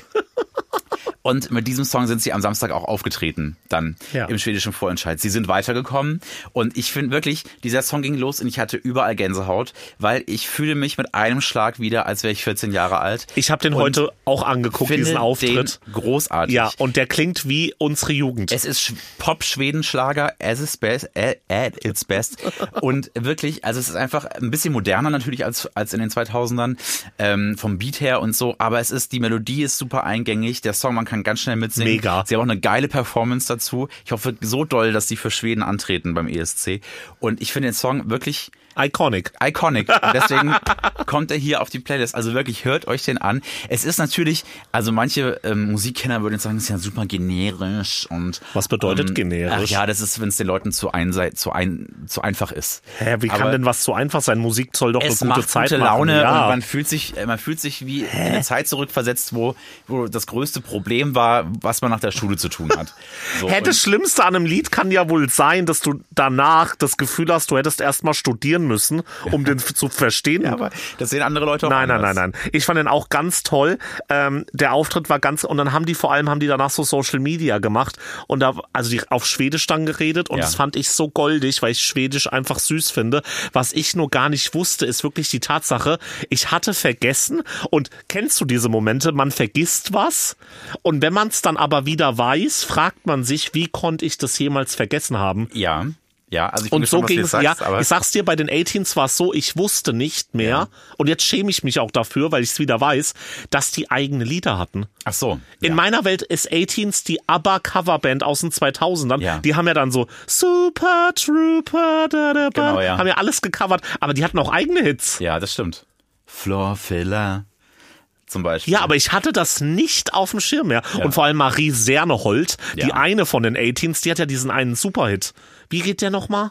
Und mit diesem Song sind sie am Samstag auch aufgetreten, dann ja. im schwedischen Vorentscheid. Sie sind weitergekommen und ich finde wirklich, dieser Song ging los und ich hatte überall Gänsehaut, weil ich fühle mich mit einem Schlag wieder, als wäre ich vierzehn Jahre alt. Ich habe den und heute auch angeguckt, diesen Auftritt. Den großartig. Ja, und der klingt wie unsere Jugend. Es ist Pop-Schwedenschlager at its best, at its best. Und wirklich, also es ist einfach ein bisschen moderner natürlich als als in den zweitausendern, ähm, vom Beat her und so, aber es ist, die Melodie ist super eingängig, der Song, man kann ganz schnell mitsingen. Mega. Sie haben auch eine geile Performance dazu. Ich hoffe so doll, dass die für Schweden antreten beim E S C. Und ich finde den Song wirklich Iconic. Iconic. Und deswegen kommt er hier auf die Playlist. Also wirklich, hört euch den an. Es ist natürlich, also manche ähm, Musikkenner würden jetzt sagen, das ist ja super generisch und. Was bedeutet ähm, generisch? Ach ja, das ist, wenn es den Leuten zu, einsei- zu, ein, zu einfach ist. Hä, wie kann Aber denn was so einfach sein? Musik soll doch eine es gute macht Zeit gute machen. Laune Ja. und man fühlt sich, man fühlt sich wie in eine Zeit zurückversetzt, wo, wo das größte Problem war, was man nach der Schule zu tun hat. So, Hä, das Schlimmste an einem Lied kann ja wohl sein, dass du danach das Gefühl hast, du hättest erst mal studieren müssen, um den zu verstehen. ja, aber das sehen andere Leute auch Nein, nein, anders. nein, nein. Ich fand den auch ganz toll. Ähm, der Auftritt war ganz, und dann haben die vor allem, haben die danach so Social Media gemacht und da, also die auf Schwedisch dann geredet und Ja. das fand ich so goldig, weil ich Schwedisch einfach süß finde. Was ich nur gar nicht wusste, ist wirklich die Tatsache, ich hatte vergessen und kennst du diese Momente, man vergisst was und wenn man es dann aber wieder weiß, fragt man sich, wie konnte ich das jemals vergessen haben? Ja. Ja, also ich Und finde so schon, was du ging jetzt es, sagst, ja, aber ich sag's dir, bei den A-Teens war es so, ich wusste nicht mehr, Ja. und jetzt schäme ich mich auch dafür, weil ich es wieder weiß, dass die eigene Lieder hatten. ach so. In ja. meiner Welt ist A-Teens die ABBA-Coverband aus den zweitausendern. Ja. Die haben ja dann so Super Trooper, da, da, da, Genau, ja. haben ja alles gecovert, aber die hatten auch eigene Hits. Ja, das stimmt. Floor Filler zum Beispiel. Ja, aber ich hatte das nicht auf dem Schirm mehr. Und vor allem Marie Serneholt, die Ja. eine von den A-Teens, die hat ja diesen einen Superhit. Wie geht der nochmal?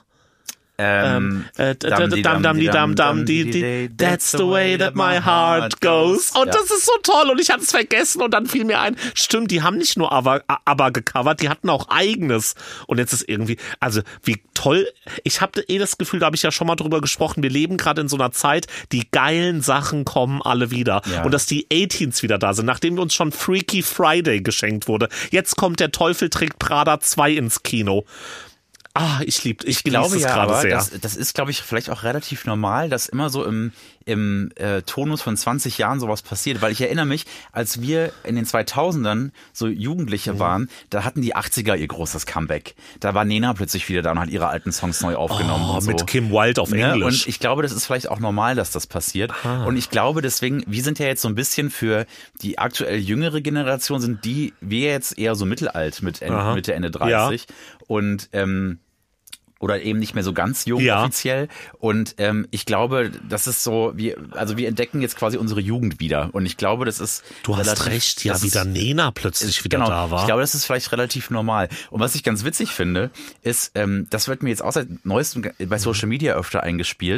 Ähm, Äh, dam, dam, dam, die, dam, dam, die, die, that's the way that my heart goes. Und Ja. das ist so toll und ich hatte es vergessen und dann fiel mir ein, stimmt, die haben nicht nur aber, aber gecovert, die hatten auch eigenes. Und jetzt ist irgendwie, also wie toll, ich habe eh das Gefühl, da habe ich ja schon mal drüber gesprochen, wir leben gerade in so einer Zeit, die geilen Sachen kommen alle wieder. Ja. Und dass die A-Teens wieder da sind, nachdem uns schon Freaky Friday geschenkt wurde. Jetzt kommt der Teufel trägt Prada zwei ins Kino. Ah, ich lieb, ich, Ich glaube genieße es ja, gerade aber sehr. das, das ist, glaube ich, vielleicht auch relativ normal, dass immer so im, im äh, Tonus von zwanzig Jahren sowas passiert. Weil ich erinnere mich, als wir in den zweitausendern so Jugendliche Mhm. waren, da hatten die achtziger ihr großes Comeback. Da war Nena plötzlich wieder da und hat ihre alten Songs neu aufgenommen. Oh, und so. mit Kim Wilde auf Ne? Englisch. Und ich glaube, das ist vielleicht auch normal, dass das passiert. Und ich glaube deswegen, wir sind ja jetzt so ein bisschen für die aktuell jüngere Generation, sind die, wir jetzt eher so mittelalt mit Ende, Aha. Mitte, Ende dreißig. Und ähm, oder eben nicht mehr so ganz jung Ja. offiziell. Und ähm, ich glaube, das ist so, wir, also wir entdecken jetzt quasi unsere Jugend wieder. Und ich glaube, das ist Du hast relativ- recht, ja, das wie ist- der Nena plötzlich wieder genau, da war. Ich glaube, das ist vielleicht relativ normal. Und was ich ganz witzig finde, ist, ähm, das wird mir jetzt auch seit neuestem bei Social Media öfter eingespielt.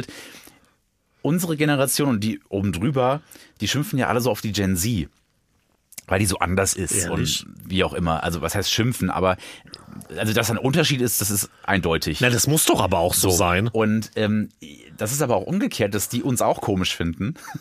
Unsere Generation und die oben drüber, die schimpfen ja alle so auf die Gen Z. Weil die so anders ist Ehrlich? und wie auch immer. Also was heißt schimpfen, aber also dass ein Unterschied ist, das ist eindeutig. Na, das muss doch aber auch so, sein. Und ähm, das ist aber auch umgekehrt, dass die uns auch komisch finden.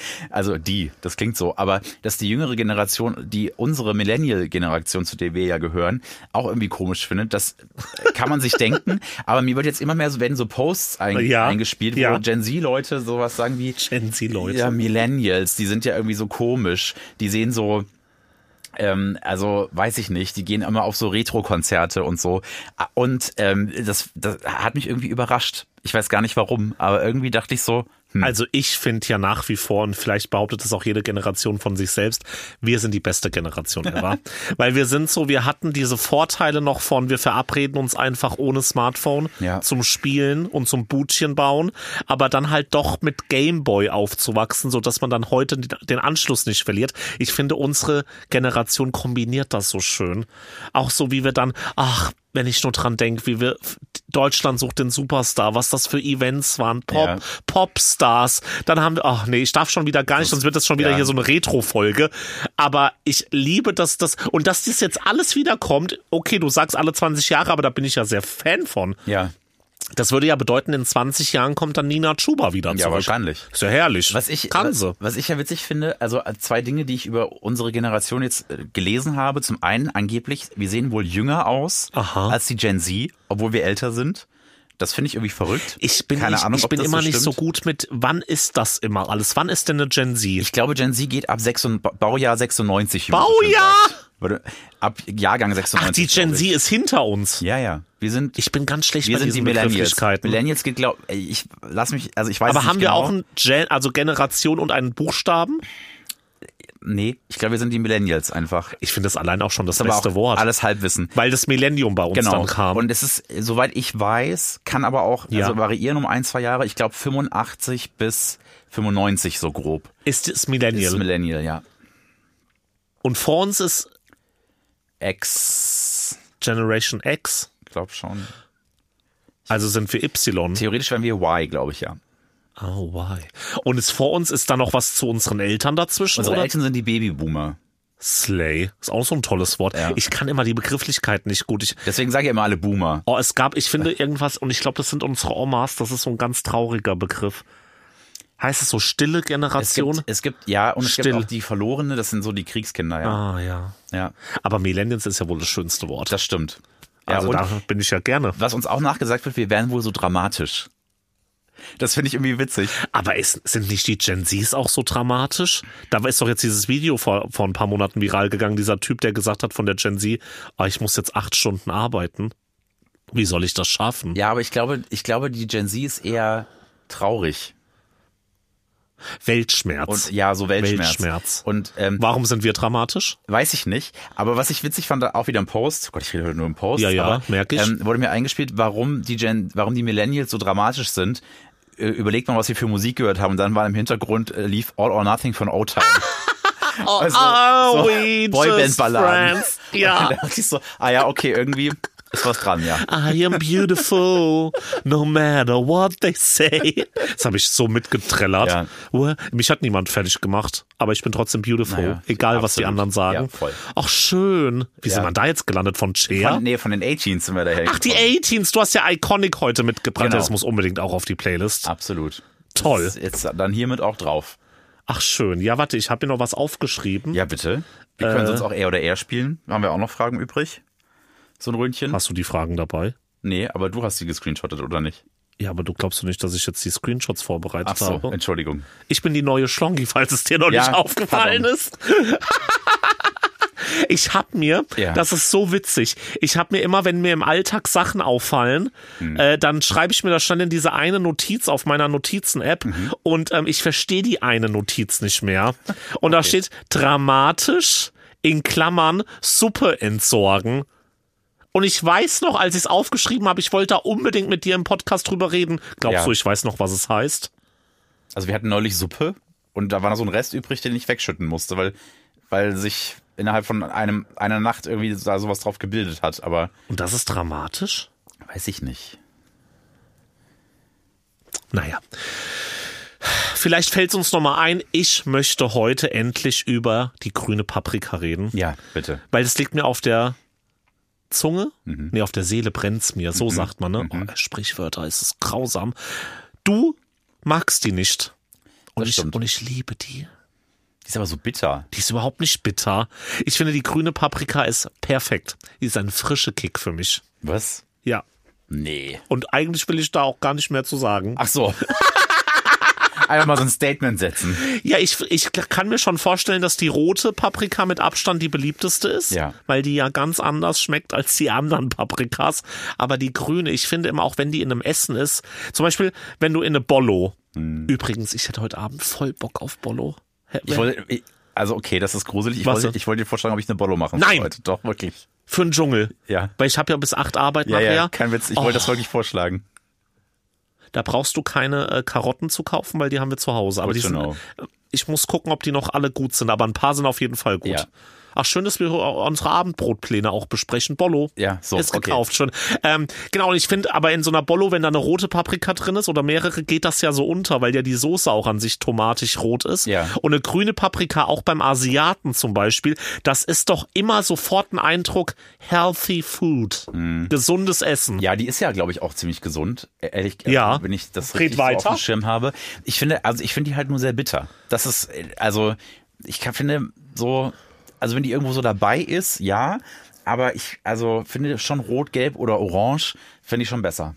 Also die, das klingt so, aber dass die jüngere Generation, die unsere Millennial-Generation, zu der wir ja gehören, auch irgendwie komisch findet, das kann man sich denken, aber mir wird jetzt immer mehr so, werden so Posts ein, ja, eingespielt, wo ja. Gen Z-Leute sowas sagen wie Gen Z-Leute. Ja, Millennials, die sind ja irgendwie so komisch, die sehen so Ähm, also weiß ich nicht, die gehen immer auf so Retro-Konzerte und so und ähm, das, das hat mich irgendwie überrascht. Ich weiß gar nicht warum, aber irgendwie dachte ich so, hm. Also ich finde ja nach wie vor, und vielleicht behauptet es auch jede Generation von sich selbst, wir sind die beste Generation ever. Weil wir sind so, wir hatten diese Vorteile noch von, wir verabreden uns einfach ohne Smartphone ja. zum Spielen und zum Bootchen bauen, aber dann halt doch mit Gameboy aufzuwachsen, sodass man dann heute den Anschluss nicht verliert. Ich finde, unsere Generation kombiniert das so schön. Auch so, wie wir dann, ach, wenn ich nur dran denke, wie wir Deutschland sucht den Superstar, was das für Events waren, Pop, ja. Popstars, dann haben wir, ach nee, ich darf schon wieder gar nicht, sonst wird das schon wieder ja. hier so eine Retro-Folge, aber ich liebe, dass das, und dass das jetzt alles wiederkommt, okay, du sagst alle zwanzig Jahre, aber da bin ich ja sehr Fan von. Ja. Das würde ja bedeuten, in zwanzig Jahren kommt dann Nina Chuba wieder zurück. Ja, wahrscheinlich. Ist ja herrlich. Was ich, Kann sie. Was ich ja witzig finde, also zwei Dinge, die ich über unsere Generation jetzt gelesen habe. Zum einen angeblich, wir sehen wohl jünger aus Aha. als die Gen Z, obwohl wir älter sind. Das finde ich irgendwie verrückt. Ich bin, Keine ich, Ahnung, ich ob bin das immer so nicht so stimmt. gut mit, wann ist das immer alles? Wann ist denn eine Gen Z? Ich glaube, Gen Z geht ab sechs, Baujahr sechsundneunzig. wie man Baujahr? so schön sagt. Warte, ab Jahrgang sechsundneunzig. Ach, die Gen Z ist hinter uns. Ja, ja. Wir sind, Ich bin ganz schlecht wir bei sind die diesen Millennials. Begrifflichkeiten. Millennials geht, glaub, ich lass mich, also ich weiß Aber es haben nicht wir genau. auch ein Gen, also Generation und einen Buchstaben? Nee, ich glaube, wir sind die Millennials einfach. Ich finde das allein auch schon das Aber beste auch Wort. alles Halbwissen. Weil das Millennium bei uns Genau. dann kam. Und es ist, soweit ich weiß, kann aber auch Ja. also variieren um ein, zwei Jahre. Ich glaube fünfundachtzig bis fünfundneunzig so grob. ist es Millennial. Ist Millennial, ja. Und vor uns ist X, Generation X. glaub schon. Also sind wir Y. Theoretisch wären wir Y, glaube ich, ja. Oh, why? Und ist vor uns, ist da noch was zu unseren Eltern dazwischen? Unsere oder? Eltern sind die Babyboomer. Slay. Ist auch so ein tolles Wort. Ja. Ich kann immer die Begrifflichkeit nicht gut. Ich, Deswegen sage ich immer alle Boomer. oh, es gab, ich finde irgendwas, und ich glaube, das sind unsere Omas, das ist so ein ganz trauriger Begriff. Heißt es so stille Es Generation? gibt, es gibt, ja, und es Still. gibt auch die Verlorene, das sind so die Kriegskinder, ja. Ah, ja. Ja, Aber Millennials ist ja wohl das schönste Wort. das stimmt. Ja, also und da bin ich ja gerne. was uns auch nachgesagt wird, wir wären wohl so dramatisch. Das finde ich irgendwie witzig. Aber ist, sind nicht die Gen Zs auch so dramatisch? Da ist doch jetzt dieses Video vor, vor ein paar Monaten viral gegangen, dieser Typ, der gesagt hat von der Gen Z, oh, ich muss jetzt acht Stunden arbeiten. Wie soll ich das schaffen? Ja, aber ich glaube, ich glaube, die Gen Z ist eher traurig. Weltschmerz. Und ja, so Weltschmerz. Weltschmerz. Und ähm, Warum sind wir dramatisch? weiß ich nicht. Aber was ich witzig fand, auch wieder im Post, Gott, ich rede heute nur im Post, Ja, ja, aber, merk ich. Ähm, wurde mir eingespielt, warum die Gen, warum die Millennials so dramatisch sind. Äh, überlegt mal, was sie für Musik gehört haben. Und dann war im Hintergrund äh, lief All or Nothing von O-Town. Also, oh, so we Boyband-Balladen. just friends. Ja. Und dann dachte ich so, ah ja, okay, irgendwie ist was dran, ja. I am beautiful, no matter what they say. Das habe ich so mitgetrellert. Ja. Well, mich hat niemand fertig gemacht, aber ich bin trotzdem beautiful, Naja, egal was die absolut. anderen sagen. Ja, voll. Ach schön. Wie Ja. sind wir da jetzt gelandet? Von Cher? Von, nee, von den A-Teens sind wir daher Ach, die gekommen. A-Teens. Du hast ja Iconic heute mitgebracht. Genau. Das muss unbedingt auch auf die Playlist. Absolut. Toll. Das ist jetzt dann hiermit auch drauf. Ach schön. Ja, warte, ich habe mir noch was aufgeschrieben. Ja, bitte. Wir können Äh. sonst auch R oder R spielen. Haben wir auch noch Fragen übrig? So ein Röntchen? Hast du die Fragen dabei? Nee, aber du hast die gescreenshottet, oder nicht? Ja, aber du glaubst du nicht, dass ich jetzt die Screenshots vorbereitet Ach so, habe? Entschuldigung. Ich bin die neue Schlongi, falls es dir noch Ja, nicht aufgefallen pardon. ist. Ich hab mir, Ja. das ist so witzig, ich hab mir immer, wenn mir im Alltag Sachen auffallen, Hm. äh, dann schreibe ich mir das schon in diese eine Notiz auf meiner Notizen-App Mhm. und ähm, ich verstehe die eine Notiz nicht mehr. Und da steht dramatisch in Klammern Suppe entsorgen. Und ich weiß noch, als ich es aufgeschrieben habe, ich wollte da unbedingt mit dir im Podcast drüber reden. Glaubst Ja. du, ich weiß noch, was es heißt? Also wir hatten neulich Suppe und da war noch so ein Rest übrig, den ich wegschütten musste, weil, weil sich innerhalb von einem, einer Nacht irgendwie da sowas drauf gebildet hat. Aber Und das ist dramatisch? weiß ich nicht. Naja. Vielleicht fällt es uns nochmal ein, ich möchte heute endlich über die grüne Paprika reden. Ja, bitte. Weil es liegt mir auf der Zunge, mhm. nee, auf der Seele brennt's mir, so mhm. sagt man, ne? Oh, Sprichwörter, es ist grausam. Du magst die nicht. Und Das ich, stimmt. und ich liebe die. Die ist aber so bitter. Die ist überhaupt nicht bitter. Ich finde, die grüne Paprika ist perfekt. Die ist ein frischer Kick für mich. Was? Ja. Nee. Und eigentlich will ich da auch gar nicht mehr zu sagen. Ach so. Einfach mal so ein Statement setzen. Ja, ich, ich kann mir schon vorstellen, dass die rote Paprika mit Abstand die beliebteste ist, Ja. weil die ja ganz anders schmeckt als die anderen Paprikas. Aber die grüne, ich finde immer auch, wenn die in einem Essen ist, zum Beispiel, wenn du in eine Bollo, Hm. übrigens, ich hätte heute Abend voll Bock auf Bollo. Ich wollte, ich- also okay, das ist gruselig. Ich Was wollte, denn? ich wollte dir vorschlagen, ob ich eine Bollo machen soll Nein! heute. Doch, wirklich. Für einen Dschungel. Ja. Weil ich habe ja bis acht Arbeit Ja, nachher. ja, kein Witz. Ich Oh. wollte das wirklich vorschlagen. Da brauchst du keine äh, Karotten zu kaufen, weil die haben wir zu Hause. Aber Good die to sind, know. ich muss gucken, ob die noch alle gut sind, aber ein paar sind auf jeden Fall gut. Ja. Ach, schön, dass wir unsere Abendbrotpläne auch besprechen. Bollo. Ja, so, Ist okay. gekauft schon. Ähm, genau, und ich finde, aber in so einer Bollo, wenn da eine rote Paprika drin ist oder mehrere, geht das ja so unter, weil ja die Soße auch an sich tomatig rot ist. Ja. Und eine grüne Paprika, auch beim Asiaten zum Beispiel, das ist doch immer sofort ein Eindruck, healthy food. Gesundes Essen. Ja, die ist ja, glaube ich, auch ziemlich gesund. Ehrlich, Ja. wenn ich das Red richtig so weiter. auf dem Schirm habe. Ich finde, also ich finde die halt nur sehr bitter. Das ist, also ich kann, finde so, also wenn die irgendwo so dabei ist, ja, aber ich, also finde schon rot, gelb oder orange, finde ich schon besser.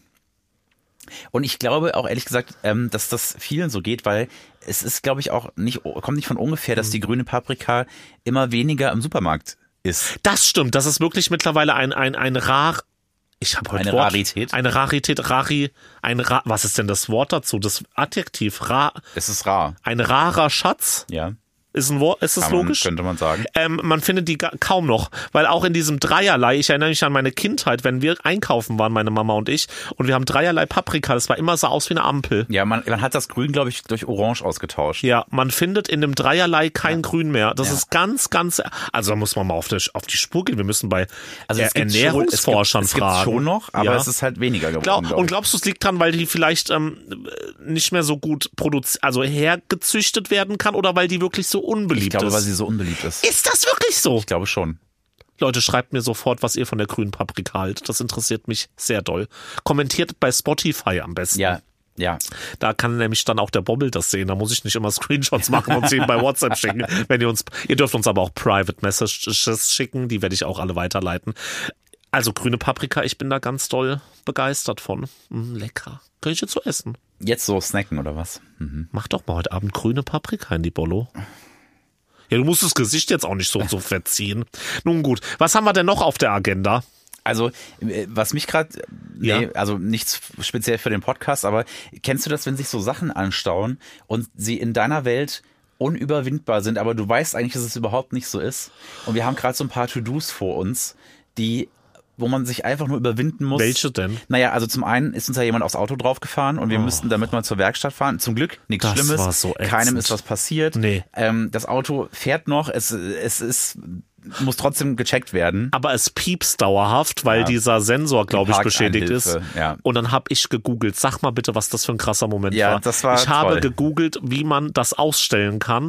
Und ich glaube auch ehrlich gesagt, ähm, dass das vielen so geht, weil es ist, glaube ich, auch nicht, kommt nicht von ungefähr, dass die grüne Paprika immer weniger im Supermarkt ist. Das stimmt, das ist wirklich mittlerweile ein, ein, ein rar. Ich habe heute Eine Wort, Rarität? Eine Rarität, Rari, ein Ra, was ist denn das Wort dazu? Das Adjektiv, Ra, Es ist rar, ein rarer Schatz? ja. Ist ein Wort, ist das Kann man, logisch? könnte man sagen. Ähm, man findet die ga- kaum noch, weil auch in diesem Dreierlei, ich erinnere mich an meine Kindheit, wenn wir einkaufen waren, meine Mama und ich, und wir haben Dreierlei Paprika, das war immer so aus wie eine Ampel. Ja, man, man hat das Grün, glaube ich, durch Orange ausgetauscht. Ja, man findet in dem Dreierlei kein Grün mehr. Das Ja. ist ganz, ganz, also da muss man mal auf die, auf die Spur gehen. Wir müssen bei Also Er- es gibt Ernährungsforschern schon, es gibt, fragen. es gibt schon noch, aber Ja. es ist halt weniger geworden. Glaub, glaub und ich. glaubst du, es liegt dran, weil die vielleicht ähm, nicht mehr so gut produziert, also hergezüchtet werden kann oder weil die wirklich so unbeliebt Ich glaube, ist? weil sie so unbeliebt ist. Ist das wirklich so? Ich glaube schon. Leute, schreibt mir sofort, was ihr von der grünen Paprika haltet. Das interessiert mich sehr doll. Kommentiert bei Spotify am besten. Ja, ja. Da kann nämlich dann auch der Bobbel das sehen. Da muss ich nicht immer Screenshots machen und sie ihn bei WhatsApp schicken. Wenn ihr uns, ihr dürft uns aber auch Private Messages schicken. Die werde ich auch alle weiterleiten. Also grüne Paprika, ich bin da ganz doll begeistert von. Mm, lecker. Kann ich jetzt so essen? Jetzt so snacken oder was? Mhm. Mach doch mal heute Abend grüne Paprika in die Bollo. Ja, du musst das Gesicht jetzt auch nicht so, so verziehen. Nun gut, was haben wir denn noch auf der Agenda? Also, äh, was mich gerade, nee, Ja. also nichts speziell für den Podcast, aber kennst du das, wenn sich so Sachen anstauen und sie in deiner Welt unüberwindbar sind, aber du weißt eigentlich, dass es überhaupt nicht so ist? Und wir haben gerade so ein paar To-Dos vor uns, die wo man sich einfach nur überwinden muss. Welche denn? Naja, also zum einen ist uns ja jemand aufs Auto draufgefahren und wir mussten damit mal zur Werkstatt fahren. Zum Glück nichts Das Schlimmes. war so ätzend. Keinem ist was passiert. Nee. Ähm, das Auto fährt noch. Es, es ist, muss trotzdem gecheckt werden. Aber es piepst dauerhaft, weil Ja. dieser Sensor, glaube ich, beschädigt ist. Parkeinhilfe, ja. Und dann habe ich gegoogelt. Sag mal bitte, was das für ein krasser Moment Ja, war. das war ich habe toll. gegoogelt, wie man das ausstellen kann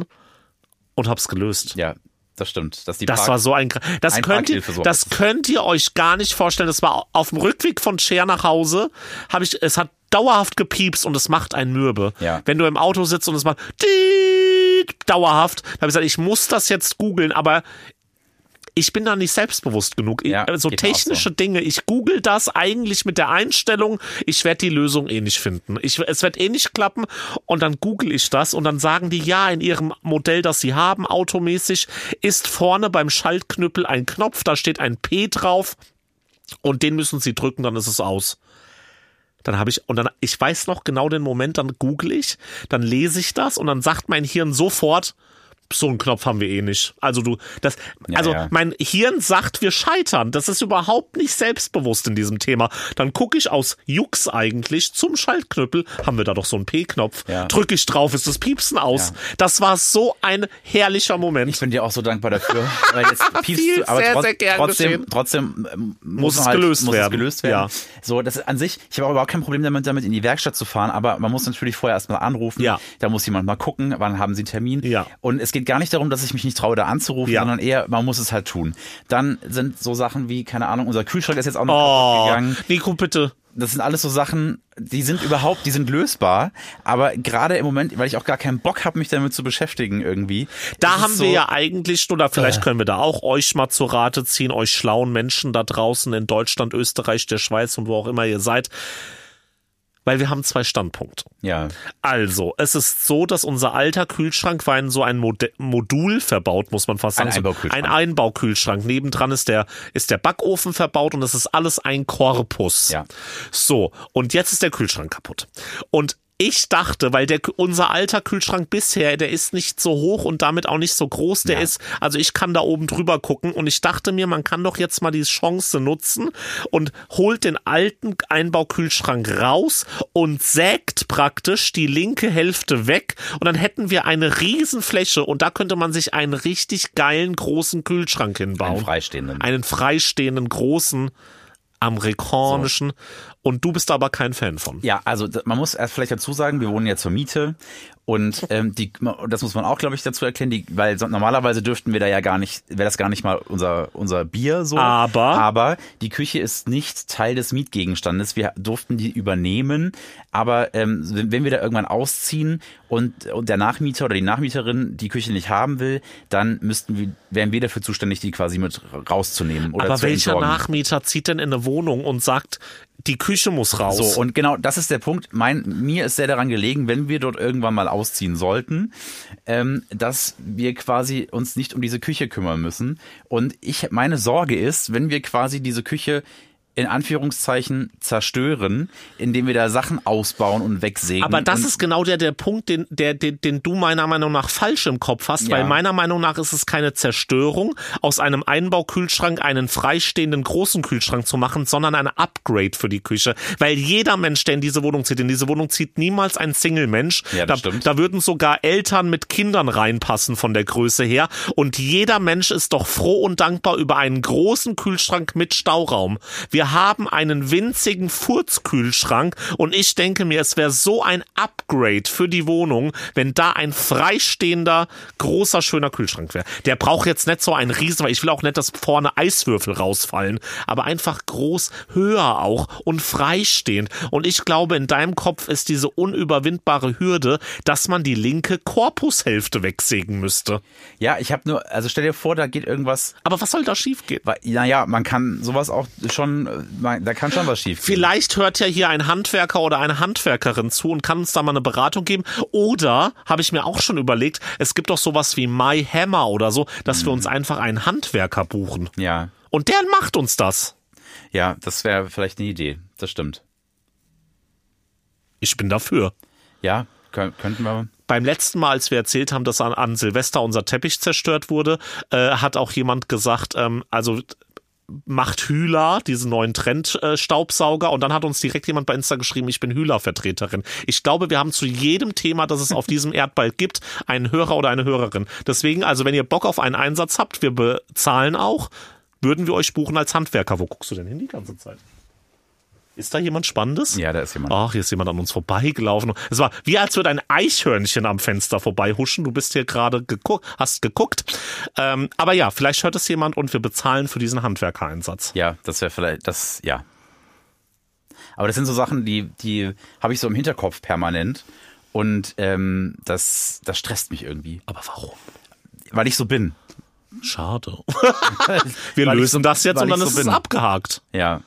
und hab's gelöst. Ja, das stimmt. Dass die Das Park- war so ein, gra- das ein könnt ihr, Parkhilfe so das ist. könnt ihr euch gar nicht vorstellen. Das war auf dem Rückweg von Cher nach Hause, habe ich, es hat dauerhaft gepiepst und es macht ein Mürbe. Ja. Wenn du im Auto sitzt und es macht diet, dauerhaft, da habe ich gesagt, ich muss das jetzt googeln, aber ich bin da nicht selbstbewusst genug. Ja, Ich- so geht mir auch technische so. Dinge, ich google das eigentlich mit der Einstellung, ich werde die Lösung eh nicht finden. Ich, es wird eh nicht klappen und dann google ich das und dann sagen die, ja, in ihrem Modell, das sie haben, automäßig, ist vorne beim Schaltknüppel ein Knopf, da steht ein P drauf und den müssen sie drücken, dann ist es aus. Dann habe ich, und dann, ich weiß noch genau den Moment, dann google ich, dann lese ich das und dann sagt mein Hirn sofort, so einen Knopf haben wir eh nicht. Also du, das, Ja, also ja. mein Hirn sagt, wir scheitern. Das ist überhaupt nicht selbstbewusst in diesem Thema. Dann gucke ich aus Jux eigentlich zum Schaltknüppel. Haben wir da doch so einen P-Knopf. Ja. Drücke ich drauf, ist das Piepsen aus. Ja. Das war so ein herrlicher Moment. Ich bin dir auch so dankbar dafür, weil jetzt piepst Viel, du, aber sehr, trotz, sehr gern trotzdem, geschehen. trotzdem ähm, muss, Muss man es halt, gelöst muss werden. Es gelöst werden. Ja. So, das ist an sich, ich habe auch überhaupt kein Problem damit, damit in die Werkstatt zu fahren, aber man muss natürlich vorher erstmal anrufen. Ja. Da muss jemand mal gucken, wann haben sie einen Termin. Ja. Und es geht gar nicht darum, dass ich mich nicht traue, da anzurufen, Ja. sondern eher, man muss es halt tun. Dann sind so Sachen wie, keine Ahnung, unser Kühlschrank ist jetzt auch noch Oh, kaputt gegangen. Nico, bitte. das sind alles so Sachen, die sind überhaupt, die sind lösbar, aber gerade im Moment, weil ich auch gar keinen Bock habe, mich damit zu beschäftigen irgendwie. Da haben so, wir ja eigentlich, oder vielleicht äh. können wir da auch euch mal zur Rate ziehen, euch schlauen Menschen da draußen in Deutschland, Österreich, der Schweiz und wo auch immer ihr seid. Weil wir haben zwei Standpunkte. Ja. Also, es ist so, dass unser alter Kühlschrank war in so ein Mod- Modul verbaut, muss man fast sagen. Ein Einbaukühlschrank. Ein Einbaukühlschrank. Nebendran ist der, ist der Backofen verbaut und es ist alles ein Korpus. Ja. So. Und jetzt ist der Kühlschrank kaputt. Und ich dachte, weil der unser alter Kühlschrank bisher, der ist nicht so hoch und damit auch nicht so groß, der ja. ist, also ich kann da oben drüber gucken und ich dachte mir, man kann doch jetzt mal die Chance nutzen und holt den alten Einbaukühlschrank raus und sägt praktisch die linke Hälfte weg und dann hätten wir eine Riesenfläche und da könnte man sich einen richtig geilen großen Kühlschrank hinbauen. Einen freistehenden. Einen freistehenden großen amerikanischen. So. Und du bist aber kein Fan von. Ja, also man muss erst vielleicht dazu sagen, wir wohnen ja zur Miete und ähm, die, das muss man auch, glaube ich, dazu erklären, die, weil so, normalerweise dürften wir da ja gar nicht, wäre das gar nicht mal unser unser Bier so. Aber aber die Küche ist nicht Teil des Mietgegenstandes. Wir durften die übernehmen, aber ähm, wenn wir da irgendwann ausziehen und, und der Nachmieter oder die Nachmieterin die Küche nicht haben will, dann müssten wir, wären wir dafür zuständig, die quasi mit rauszunehmen oder aber zu welcher entsorgen. Nachmieter zieht denn in eine Wohnung und sagt, die Küche muss raus? So, und genau, das ist der Punkt. Mein, mir ist sehr daran gelegen, wenn wir dort irgendwann mal ausziehen sollten, ähm, dass wir quasi uns nicht um diese Küche kümmern müssen. Und ich, meine Sorge ist, wenn wir quasi diese Küche in Anführungszeichen zerstören, indem wir da Sachen ausbauen und wegsägen. Aber das und ist genau der, der Punkt, den, der, den, den du meiner Meinung nach falsch im Kopf hast, Ja. weil meiner Meinung nach ist es keine Zerstörung, aus einem Einbaukühlschrank einen freistehenden großen Kühlschrank zu machen, sondern ein Upgrade für die Küche. Weil jeder Mensch, der in diese Wohnung zieht, in diese Wohnung zieht niemals ein Single-Mensch. Ja, das da, stimmt. da würden sogar Eltern mit Kindern reinpassen von der Größe her. Und jeder Mensch ist doch froh und dankbar über einen großen Kühlschrank mit Stauraum. Wir haben einen winzigen Furzkühlschrank und ich denke mir, es wäre so ein Upgrade für die Wohnung, wenn da ein freistehender, großer, schöner Kühlschrank wäre. Der braucht jetzt nicht so einen riesen, weil ich will auch nicht, dass vorne Eiswürfel rausfallen, aber einfach groß, höher auch und freistehend. Und ich glaube, in deinem Kopf ist diese unüberwindbare Hürde, dass man die linke Korpushälfte wegsägen müsste. Ja, ich habe nur, also stell dir vor, da geht irgendwas. Aber was soll da schiefgehen? Weil, naja, man kann sowas auch schon, man, da kann schon was schief gehen. Vielleicht hört ja hier ein Handwerker oder eine Handwerkerin zu und kann uns da mal eine Beratung geben. Oder, habe ich mir auch schon überlegt, es gibt doch sowas wie My Hammer oder so, dass mhm. wir uns einfach einen Handwerker buchen. Ja. Und der macht uns das. Ja, das wäre vielleicht eine Idee. Das stimmt. Ich bin dafür. Ja, kö- könnten wir. Beim letzten Mal, als wir erzählt haben, dass an, an Silvester unser Teppich zerstört wurde, äh, hat auch jemand gesagt, ähm, also macht Hühler, diesen neuen Trend-Staubsauger, und dann hat uns direkt jemand bei Insta geschrieben, ich bin Hühler-Vertreterin. Ich glaube, wir haben zu jedem Thema, das es auf diesem Erdball gibt, einen Hörer oder eine Hörerin. Deswegen, also wenn ihr Bock auf einen Einsatz habt, wir bezahlen auch, würden wir euch buchen als Handwerker. Wo guckst du denn hin die ganze Zeit? Ist da jemand Spannendes? Ja, da ist jemand. Ach, hier ist jemand an uns vorbeigelaufen. Es war wie als würde ein Eichhörnchen am Fenster vorbeihuschen. Du bist hier gerade geguckt, hast geguckt. Ähm, aber ja, vielleicht hört es jemand und wir bezahlen für diesen Handwerkereinsatz. Ja, das wäre vielleicht, das, ja. Aber das sind so Sachen, die, die habe ich so im Hinterkopf permanent. Und ähm, das, das stresst mich irgendwie. Aber warum? Weil ich so bin. Schade. Wir Weil ich lösen so- das jetzt weil und dann ich ist so es bin. abgehakt. Ja.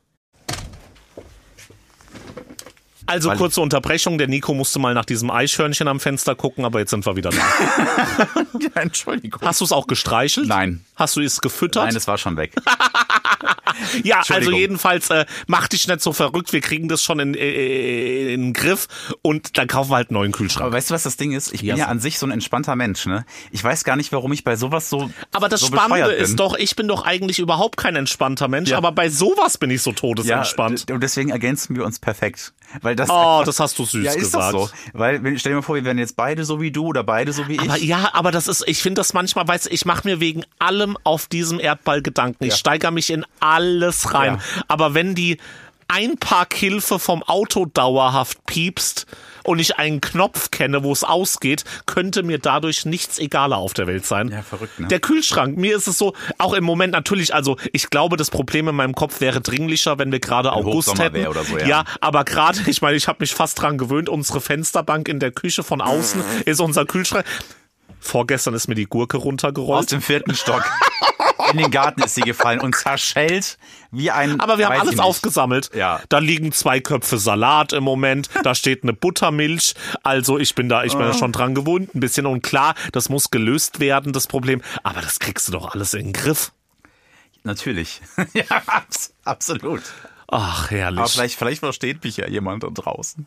Also Weil- kurze Unterbrechung, der Nico musste mal nach diesem Eichhörnchen am Fenster gucken, aber jetzt sind wir wieder da. Ja, Entschuldigung. Hast du es auch gestreichelt? Nein. Hast du es gefüttert? Nein, es war schon weg. Ja, also Entschuldigung. jedenfalls äh, mach dich nicht so verrückt, wir kriegen das schon in, äh, in den Griff und dann kaufen wir halt einen neuen Kühlschrank. Aber weißt du, was das Ding ist? Ich bin Ja, ja, so. an sich so ein entspannter Mensch, ne? Ich weiß gar nicht, warum ich bei sowas so Aber das so Spannende bescheuert bin. ist doch, ich bin doch eigentlich überhaupt kein entspannter Mensch, Ja. aber bei sowas bin ich so ja, todesentspannt. d- und deswegen ergänzen wir uns perfekt. Weil das Oh, das hast du süß ja, ist gesagt. doch so. Weil, wenn- stell dir mal vor, wir wären jetzt beide so wie du oder beide so wie ich. Aber ja, aber das ist, ich finde das manchmal, weißt du, ich mache mir wegen allem auf diesem Erdball Gedanken. Ich Ja. steigere mich in alles rein. Ja. Aber wenn die Einparkhilfe vom Auto dauerhaft piepst und ich einen Knopf kenne, wo es ausgeht, könnte mir dadurch nichts egaler auf der Welt sein. Ja, verrückt, ne? Der Kühlschrank, mir ist es so, auch im Moment natürlich, also ich glaube, das Problem in meinem Kopf wäre dringlicher, wenn wir gerade August Hochsommer hätten. wäre oder so, ja. ja, aber gerade, ich meine, ich habe mich fast dran gewöhnt, unsere Fensterbank in der Küche von außen ist unser Kühlschrank. Vorgestern ist mir die Gurke runtergerollt. Aus dem vierten Stock. In den Garten ist sie gefallen und zerschellt wie ein... Aber wir haben weiß alles ich nicht. aufgesammelt. Ja. Da liegen zwei Köpfe Salat im Moment. Da steht eine Buttermilch. Also ich bin da, ich bin da schon dran gewohnt. Ein bisschen und klar, das muss gelöst werden, das Problem. Aber das kriegst du doch alles in den Griff. Natürlich. Ja, abs- absolut. Ach, herrlich. Aber vielleicht, vielleicht versteht mich ja jemand da draußen.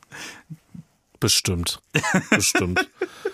Bestimmt. Bestimmt.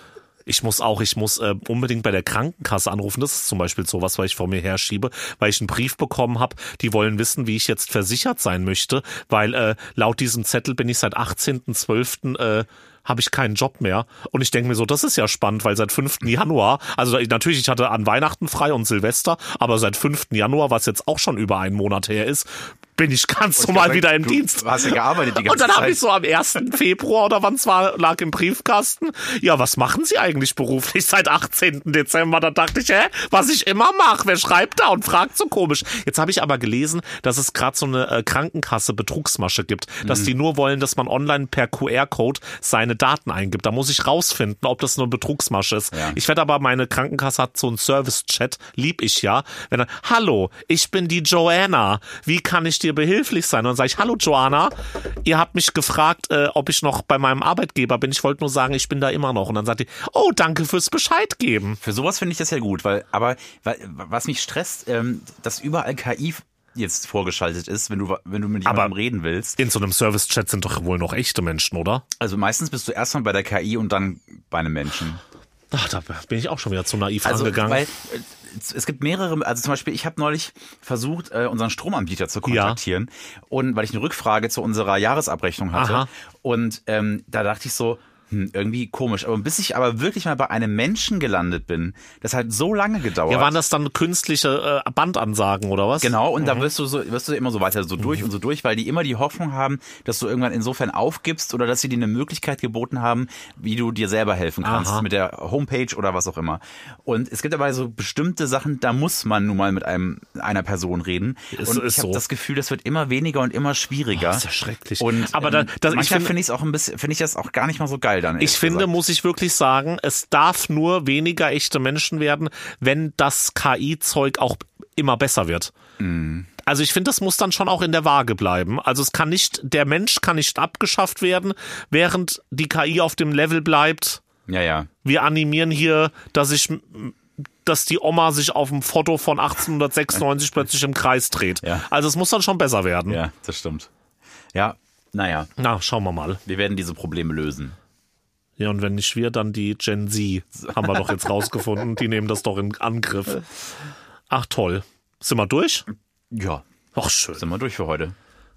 Ich muss auch, ich muss äh, unbedingt bei der Krankenkasse anrufen. Das ist zum Beispiel sowas, was ich vor mir herschiebe, weil ich einen Brief bekommen habe. Die wollen wissen, wie ich jetzt versichert sein möchte, weil äh, laut diesem Zettel bin ich seit achtzehnten zwölften äh, habe ich keinen Job mehr. Und ich denke mir so, das ist ja spannend, weil seit fünften Januar, also natürlich, ich hatte an Weihnachten frei und Silvester, aber seit fünften Januar, was jetzt auch schon über einen Monat her ist, bin ich ganz normal gesagt, wieder im du Dienst. hast ja gearbeitet die ganze Und dann habe Zeit. ich so am ersten Februar oder wann es war, lag im Briefkasten, ja, was machen Sie eigentlich beruflich seit achtzehnten Dezember? Da dachte ich, hä, was ich immer mache, wer schreibt da und fragt so komisch. Jetzt habe ich aber gelesen, dass es gerade so eine äh, Krankenkasse-Betrugsmasche gibt, dass Mhm. die nur wollen, dass man online per Q R-Code seine Daten eingibt. Da muss ich rausfinden, ob das nur eine Betrugsmasche ist. Ja. Ich werde aber, meine Krankenkasse hat so einen Service-Chat, lieb ich ja. Wenn er, hallo, ich bin die Joanna, wie kann ich dir behilflich sein? Und dann sage ich, hallo Joanna, ihr habt mich gefragt, äh, ob ich noch bei meinem Arbeitgeber bin. Ich wollte nur sagen, ich bin da immer noch. Und dann sagt die, oh, danke fürs Bescheid geben. Für sowas finde ich das ja gut, weil, aber weil, was mich stresst, ähm, dass überall K I jetzt vorgeschaltet ist, wenn du, wenn du mit jemandem Aber- reden willst. In so einem Service-Chat sind doch wohl noch echte Menschen, oder? Also meistens bist du erstmal bei der K I und dann bei einem Menschen. Ach, da bin ich auch schon wieder zu naiv Also, angegangen. weil äh, es gibt mehrere, also zum Beispiel, ich habe neulich versucht, äh, unseren Stromanbieter zu kontaktieren, und weil ich eine Rückfrage zu unserer Jahresabrechnung hatte. Aha. Und ähm, da dachte ich so, hm, irgendwie komisch. Aber bis ich aber wirklich mal bei einem Menschen gelandet bin, das hat so lange gedauert. ja, waren das dann künstliche äh, Bandansagen oder was? Genau, und da wirst du so, wirst du immer so weiter so durch und so durch, weil die immer die Hoffnung haben, dass du irgendwann insofern aufgibst oder dass sie dir eine Möglichkeit geboten haben, wie du dir selber helfen kannst, Aha. mit der Homepage oder was auch immer. Und es gibt aber so bestimmte Sachen, da muss man nun mal mit einem einer Person reden. Ist- und ist ich habe so. das Gefühl, das wird immer weniger und immer schwieriger. Oh, ist ja schrecklich. Und Aber da- ähm, das- ich manchmal finde- finde ich es auch ein bisschen, finde ich das auch gar nicht mal so geil dann. Ich ehrlich finde, gesagt. muss ich wirklich sagen, es darf nur weniger echte Menschen werden, wenn das K I-Zeug auch immer besser wird. Also ich finde, das muss dann schon auch in der Waage bleiben. Also es kann nicht, der Mensch kann nicht abgeschafft werden, während die K I auf dem Level bleibt. Ja, ja. Wir animieren hier, dass ich, dass die Oma sich auf dem Foto von achtzehnhundertsechsundneunzig plötzlich im Kreis dreht. Ja. Also es muss dann schon besser werden. Ja, das stimmt. Ja, naja, Na, schauen wir mal. wir werden diese Probleme lösen. Ja, und wenn nicht wir, dann die Gen Z. Haben wir doch jetzt rausgefunden. Die nehmen das doch in Angriff. Ach toll. Sind wir durch? Ja, Ach schön. sind wir durch für heute.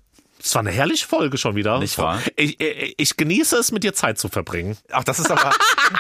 Es war eine herrliche Folge schon wieder. Nicht wahr? Ich, ich, ich genieße es, mit dir Zeit zu verbringen. Ach, das ist aber...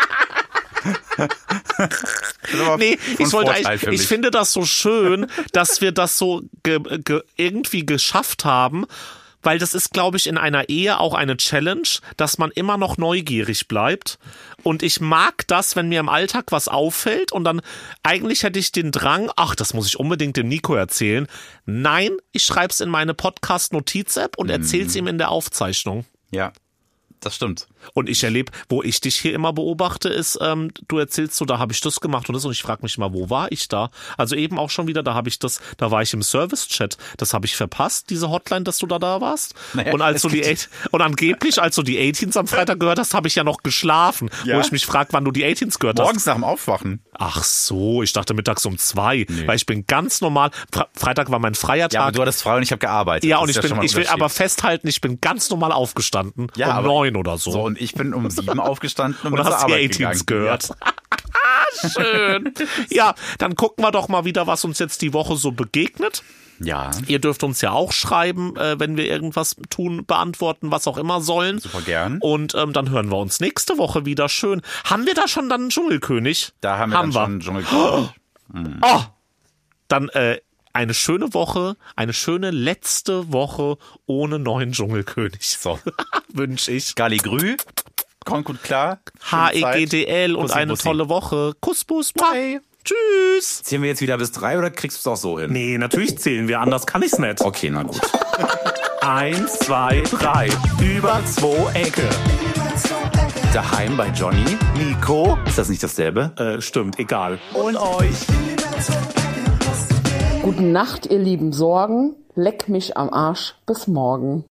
Das ist aber Nee, von ich wollte Vorteil eigentlich, für ich mich. finde das so schön, dass wir das so ge, ge, irgendwie geschafft haben, weil das ist, glaube ich, in einer Ehe auch eine Challenge, dass man immer noch neugierig bleibt. Und ich mag das, wenn mir im Alltag was auffällt und dann eigentlich hätte ich den Drang, ach, das muss ich unbedingt dem Nico erzählen. Nein, ich schreibe es in meine Podcast-Notiz-App und erzähle es ihm in der Aufzeichnung. Ja, das stimmt. Und ich erlebe, wo ich dich hier immer beobachte, ist, ähm, du erzählst so, da habe ich das gemacht und das und ich frage mich mal, wo war ich da? Also eben auch schon wieder, da habe ich das, da war ich im Service-Chat, das habe ich verpasst, diese Hotline, dass du da da warst. Naja, und als es du die gibt- Eight- und angeblich, als du die achtzeehns am Freitag gehört hast, habe ich ja noch geschlafen, Ja? wo ich mich frage, wann du die achtzeehns gehört hast. Morgens nach dem Aufwachen. Ach so, ich dachte mittags um zwei, weil ich bin ganz normal, Fre- Freitag war mein freier Ja, aber Tag. du hattest frei und ich habe gearbeitet. Ja, Das und ist ich bin, schon mal ein ich will Unterschied. aber festhalten, ich bin ganz normal aufgestanden, Ja, um aber- neun oder so. So, und ich bin um sieben aufgestanden und Und bin zur hast die Arbeit achtzeehns gegangen. gehört. Schön. Ja, dann gucken wir doch mal wieder, was uns jetzt die Woche so begegnet. Ja, Ihr dürft uns ja auch schreiben, äh, wenn wir irgendwas tun, beantworten, was auch immer sollen. super gern. Und ähm, dann hören wir uns nächste Woche wieder. Schön. Haben wir da schon dann einen Dschungelkönig? Da haben wir haben dann wir. schon Dschungelkönig. Oh! Dann äh, eine schöne Woche, eine schöne letzte Woche ohne neuen Dschungelkönig. So, Wünsche ich. Galligrü Kommt gut klar. H E G D L und Bussi, eine Bussi. tolle Woche. Kuss, Bus, bye. Tschüss. Zählen wir jetzt wieder bis drei oder kriegst du es auch so hin? Nee, natürlich zählen wir, anders kann ich's nicht. Okay, na gut. Eins, zwei, drei. Über zwei Ecke. Daheim bei Johnny. Nico. Ist das nicht dasselbe? Äh, stimmt, egal. Und euch. Gute Nacht, ihr lieben Sorgen. Leck mich am Arsch. Bis morgen.